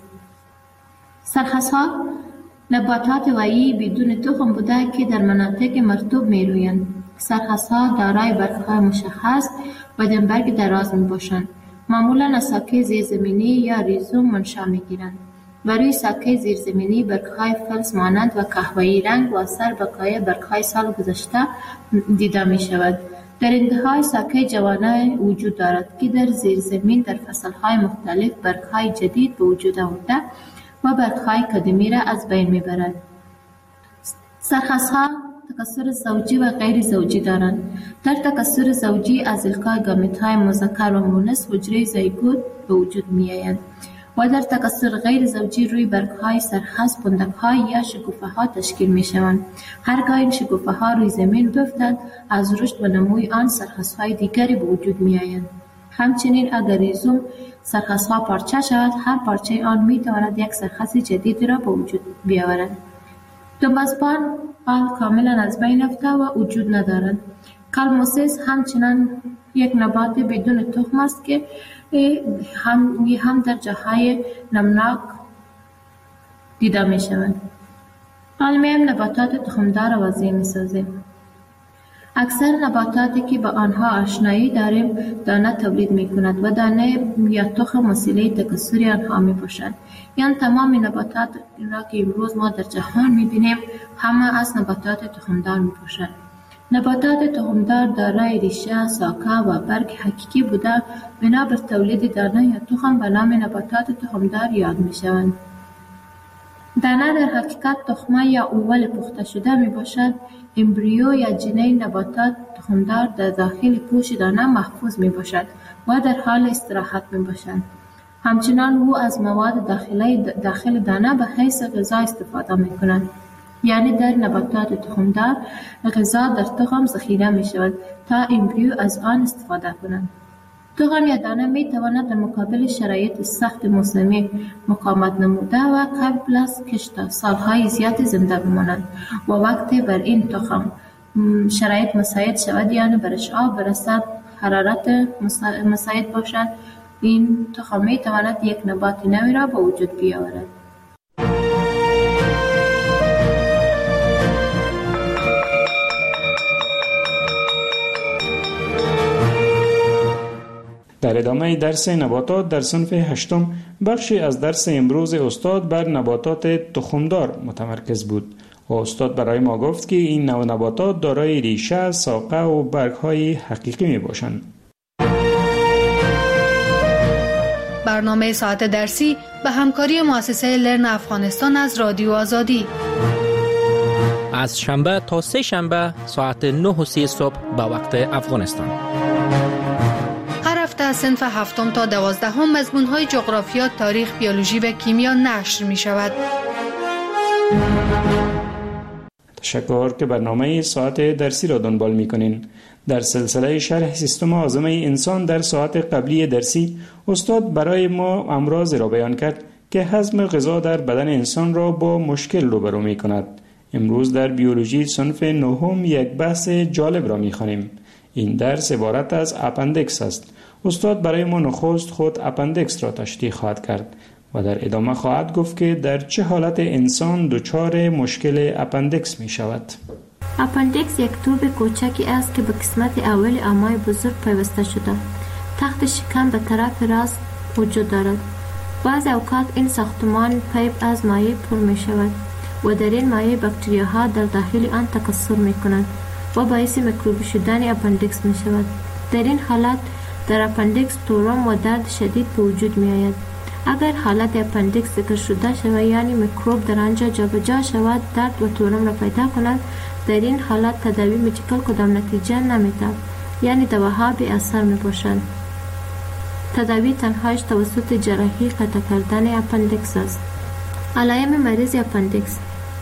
سرخسها نباتات وایی بدون تخم بوده که در مناطق مرطوب میرویند. سرخسها دارای برگ‌های مشخص و دمبرگ دراز میباشند. معمولاً از ساقه زیرزمینی یا ریزوم منشأ میگیرند. برای ساقه زیرزمینی برگ‌های فلز مانند و قهوه‌ای رنگ و اثر بقای برگ‌های سال گذشته دیده می‌شود. در انتهای ساقه جوانه وجود دارد که در زیرزمین در فصل‌های مختلف برگ‌های جدید به وجود آورده و برگ‌های قدیمی را از بین می‌برد. سرخسها تکثر زوجی و غیر زوجی دارند. در تکثر زوجی از القای گامیت‌های مذکر و مؤنث حجره زیگوت به وجود می‌آید و در تکثر غیر زوجی روی برگ‌های سرخس پندک‌های یا شکوفه‌ها تشکیل می‌شوند. هرگاه این شکوفه‌ها روی زمین بیفتند، از رشد و نموی آن سرخس‌های دیگری به وجود می‌آیند. همچنین اگر ریزوم سرخس‌ها پارچه شود، هر پارچه آن می‌تواند یک سرخس جدید را به وجود بیاورد. توماسبان آن کاملا از بین رفته و وجود ندارد. کلموسیس همچنان یک نبات بدون تخم است که هم در جاهای نمناک دیده می شود. علمیم نباتات تخمدار وضعی می سازیم. اکثر نباتاتی که با آنها آشنایی داریم دانه تولید می کند و دانه یا تخم وسیله تکثری آنها می باشد. یعنی تمام نباتات را که امروز ما در جهان می بینیم همه از نباتات تخمدار می باشد. نباتات تخمدار دارای ریشه، ساقه و برگ حقیقی بوده بنا بر تولید دانه یا تخم به نام نباتات تخمدار یاد می شوند. دانه در حقیقت تخمه یا اول پخته شده می باشد. امبریو یا جنین نباتات تخمدار در داخل پوش دانه محفوظ می باشد و در حال استراحت می باشد. همچنان او از مواد داخل دانه به حیث غذا استفاده می کند. یعنی در نباتات تخمدار غذا در تخم ذخیره می شود تا امبریو از آن استفاده کنند. تخم یا دانه می تواند در مقابل شرایط سخت موسمی مقاومت نموده و قبل از کشت سالهای زیادی زنده بمانند و وقتی بر این تخم شرایط مساعد شود، یعنی برش آب برسد، حرارت مساعد باشد، این تخم می تواند یک نبات نوی را به وجود بیاورد. در ادامه درس نباتات در صنف 8 بخشی از درس امروز استاد بر نباتات تخمدار متمرکز بود و استاد برای ما گفت که این نوع نباتات دارای ریشه، ساقه و برگ‌های حقیقی می باشند. برنامه ساعت درسی به همکاری مؤسسه لرن افغانستان از رادیو آزادی از شنبه تا سه شنبه ساعت 9:30 صبح به وقت افغانستان. هر هفته صنف 7 تا 12 مضمون‌های جغرافیا، تاریخ، بیولوژی و کیمیا نشر می‌شود. تشکر که برنامه ساعت درسی را دنبال می‌کنین. در سلسله شرح سیستم هاضمه انسان در ساعت قبلی درسی استاد برای ما امراض را بیان کرد که هضم غذا در بدن انسان را با مشکل روبرو می‌کند. امروز در بیولوژی صنف 9 یک بحث جالب را می‌خوانیم. این درس عبارت از اپندکس است. استاد برای ما نخست خود اپندکس را تشریح خواهد کرد و در ادامه خواهد گفت که در چه حالت انسان دچار مشکل اپندکس می شود. اپندکس یک توب کوچکی است که به قسمت اول امعای بزرگ پیوسته شده. تخت شکم به طرف راست وجود دارد. بعض اوقات این ساختمان پیپ از مایع پر می شود و در این مایع باکتریاها در داخل آن تکثر می کنند و باعث میکروبی شدن اپندکس می شود. در این حالت در اپندیکس تورم و درد شدید به وجود می آید. اگر حالت اپندیکس ذکر شده شود یعنی میکروب در آنجا جابجا شود درد و تورم را پیدا کند، در این حالت تداوی مدیکال کدام نتیجه نمی‌دهد، یعنی دواها بی اثر می باشند. تداوی تنهایش توسط جراحی قطع کردن اپندیکس است. علائم مریض اپندیکس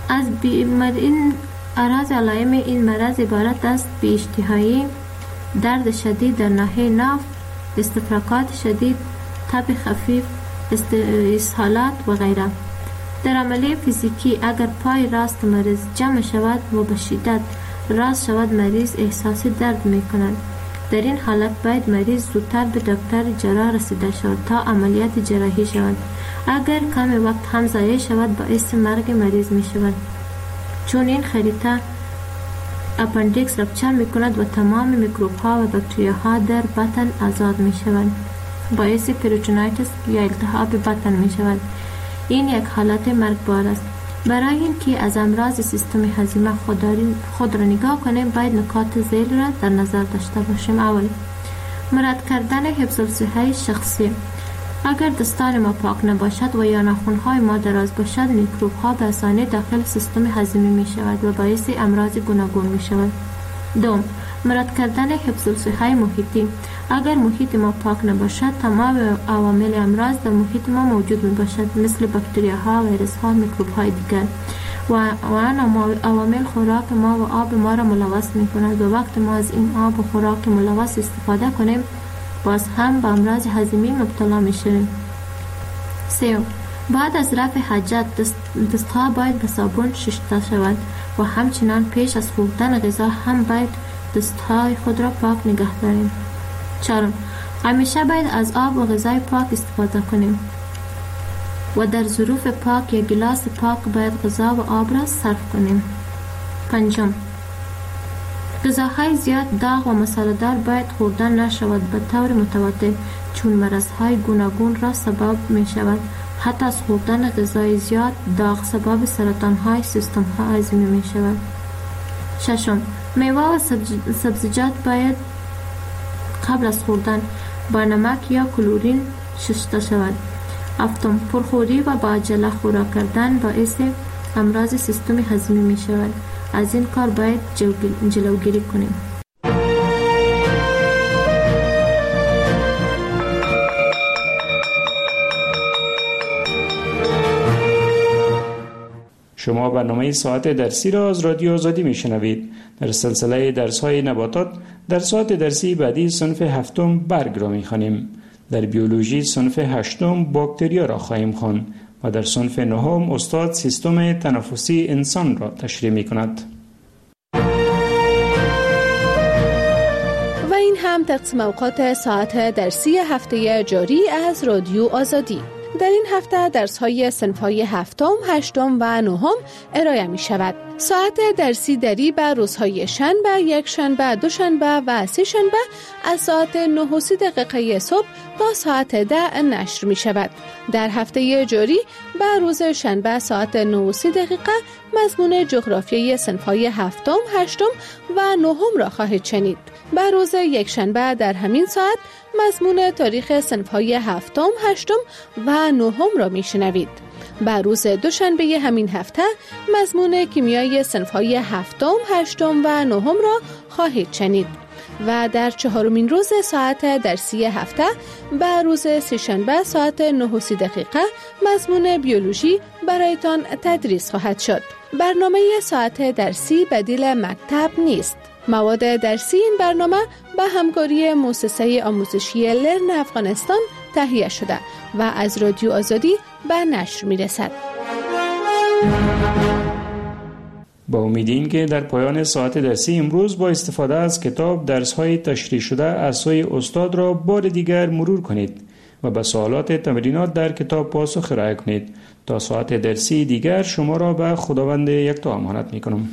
اعراض علائم این مرض عبارت است بی اشتهایی، درد شدید در ناحیه ناف، استفراغات شدید، تب خفیف، اسهالات و غیره. در عملیه فیزیکی اگر پای راست مریض جمع شود و به شدت راست شود مریض احساس درد می کند. در این حالت باید مریض زودتر به دکتر جراح رسیده شود تا عملیات جراحی شود. اگر کم وقت هم ضایع شود باعث مرگ مریض می شود، چون این خریطه اپندیکس رپچر می کند و تمام میکروب ها و باکتریا ها در بطن آزاد می شود، باعث پریتونایتس یا التهاب بطن می شود. این یک حالت مرگبار است. برای اینکه از امراض سیستم هضمی خود را نگاه کنیم باید نکات ذیل را در نظر داشته باشیم. اول، مراعات کردن حفظ الصحه شخصی. اگر دستان ما پاک نباشد و یا ناخن‌های ما دراز باشد میکروب ها به آسانی داخل سیستم هضمی می شود و باعث امراض گوناگون می شود. دوم، مراعات کردن حفظ الصحه محیطی. اگر محیط ما پاک نباشد تمام عوامل امراض در محیط ما موجود می باشد، مثل باکتریاها، ویروس ها، میکروب های دیگر و آن عوامل خوراک ما و آب ما را ملوث می کند و وقت ما از این آب و خوراک ملوث استفاده کنیم باز هم به امراض هضمی مبتلا می شویم. سوم، بعد از رفع حاجت دستها باید به صابون شسته شود و همچنان پیش از خوردن غذا هم باید دستهای خود را پاک نگه داریم. چهارم، همیشه باید از آب و غذای پاک استفاده کنیم و در ظروف پاک یا گلاس پاک باید غذا و آب را صرف کنیم. پنجم، غذاهای زیاد داغ و مساله‌دار باید خوردن نشود به طور متواتر، چون مرضهای گوناگون را سبب می شود. حتی از خوردن غذای زیاد داغ سبب سرطان‌های سیستم هضمی می شود. ششم، میوه و سبزیجات باید قبل از خوردن با نمک یا کلورین شسته شود. هفتم، پرخوری و با عجله خوراک کردن باعث امراض سیستم هضمی می شود. از این کار باید جلوگیری کنیم. شما برنامه ساعت درسی را از رادیو آزادی میشنوید. در سلسله درس‌های نباتات در ساعت درسی بعدی صنف هفتم برگ را می‌خوانیم. در بیولوژی صنف هشتم باکتریا را خواهیم خواند و در صنف نهم استاد سیستم تنفسی انسان را تشریح می‌کند. و این هم تقسیم اوقات ساعت درسی هفته جاری از رادیو آزادی. در این هفته درس‌های صنف‌های هفتم، هشتم و نهم ارائه می‌شود. ساعت درسی دری به روزهای شنبه، یک شنبه، دوشنبه و سه شنبه از ساعت 9:30 صبح تا ساعت 10 نشر می‌شود. در هفته جاری به روز شنبه ساعت 9:30 مضمون جغرافیای صنف‌های هفتم، هشتم و نهم را خواهید شنید. به روز یک شنبه در همین ساعت مضمون تاریخ صنف‌های هفتم، هشتم و نهم را میشنوید. به روز دوشنبه همین هفته مضمون کیمیای صنف‌های هفتم، هشتم و نهم را خواهید شنید. و در چهارمین روز ساعت درسی هفته به روز سه‌شنبه ساعت 9:30 مضمون بیولوژی برایتان تدریس خواهد شد. برنامه ساعت درسی بدیل مکتب نیست. مواد درسی این برنامه به همکاری مؤسسه آموزشی لرن افغانستان تهیه شده و از رادیو آزادی به نشر می رسد. با امید این که در پایان ساعت درسی امروز با استفاده از کتاب درس‌های تشریح شده از سوی استاد را بار دیگر مرور کنید و به سوالات تمرینات در کتاب پاسخ ارائه کنید. تا ساعت درسی دیگر شما را به خداوند یکتا امانت می‌کنم.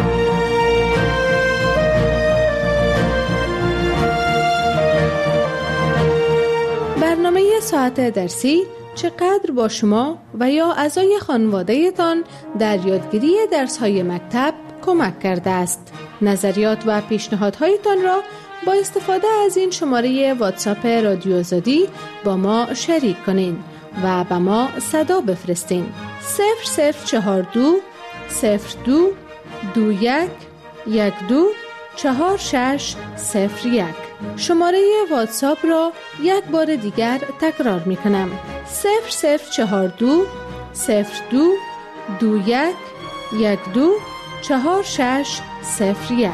برنامه ساعت درسی چقدر با شما و یا اعضای خانواده تان در یادگیری درس‌های مکتب کمک کرده است؟ نظریات و پیشنهادهایتان را با استفاده از این شماره واتساپ رادیو آزادی با ما شریک کنین و به ما صدا بفرستین. 0042 02 21 12 4601. شماره واتساپ را یک بار دیگر تکرار می کنم. 0042 02 21 12 4601.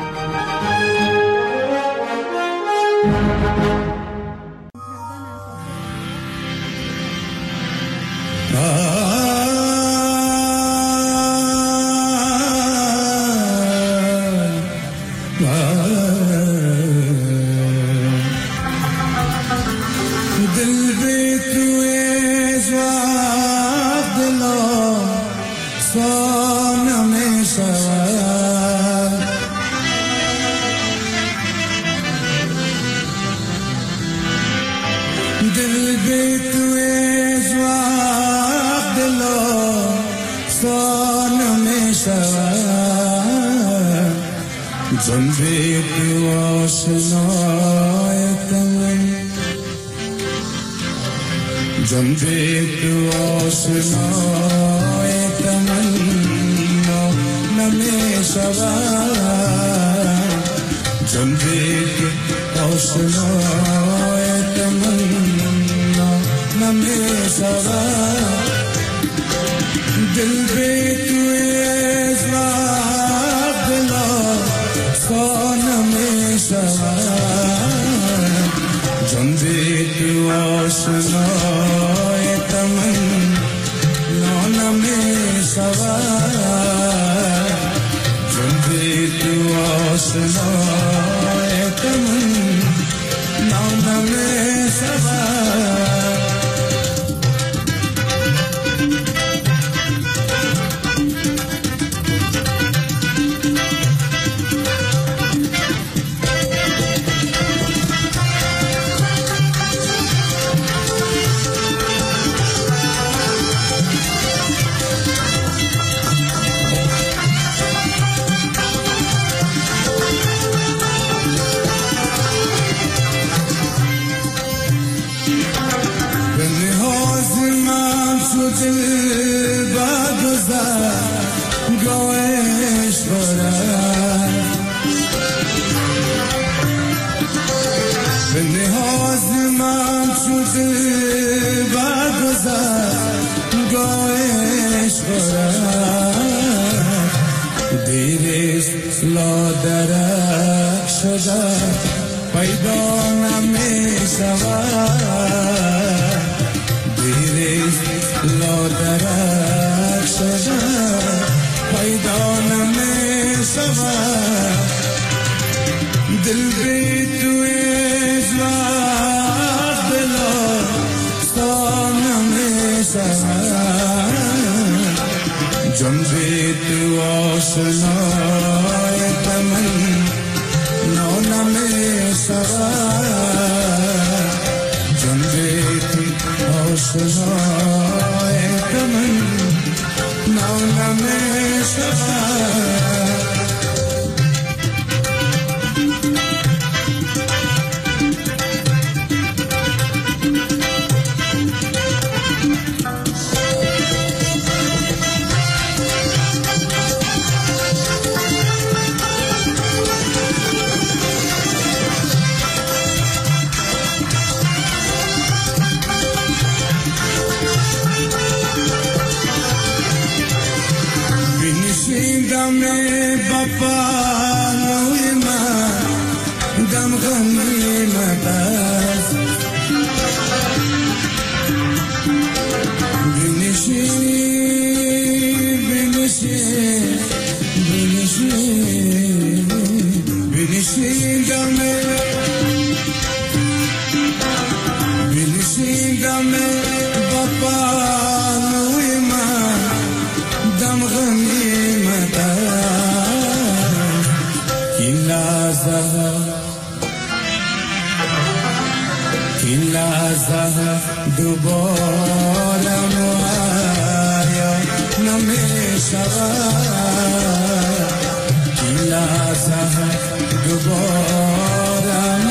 دوباره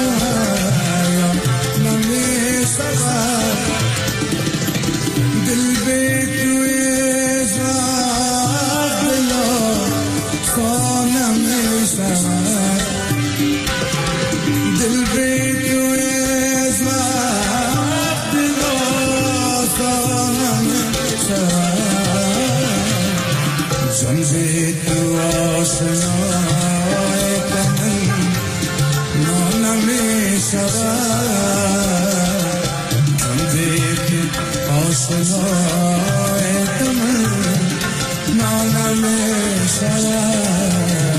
नाना में सरा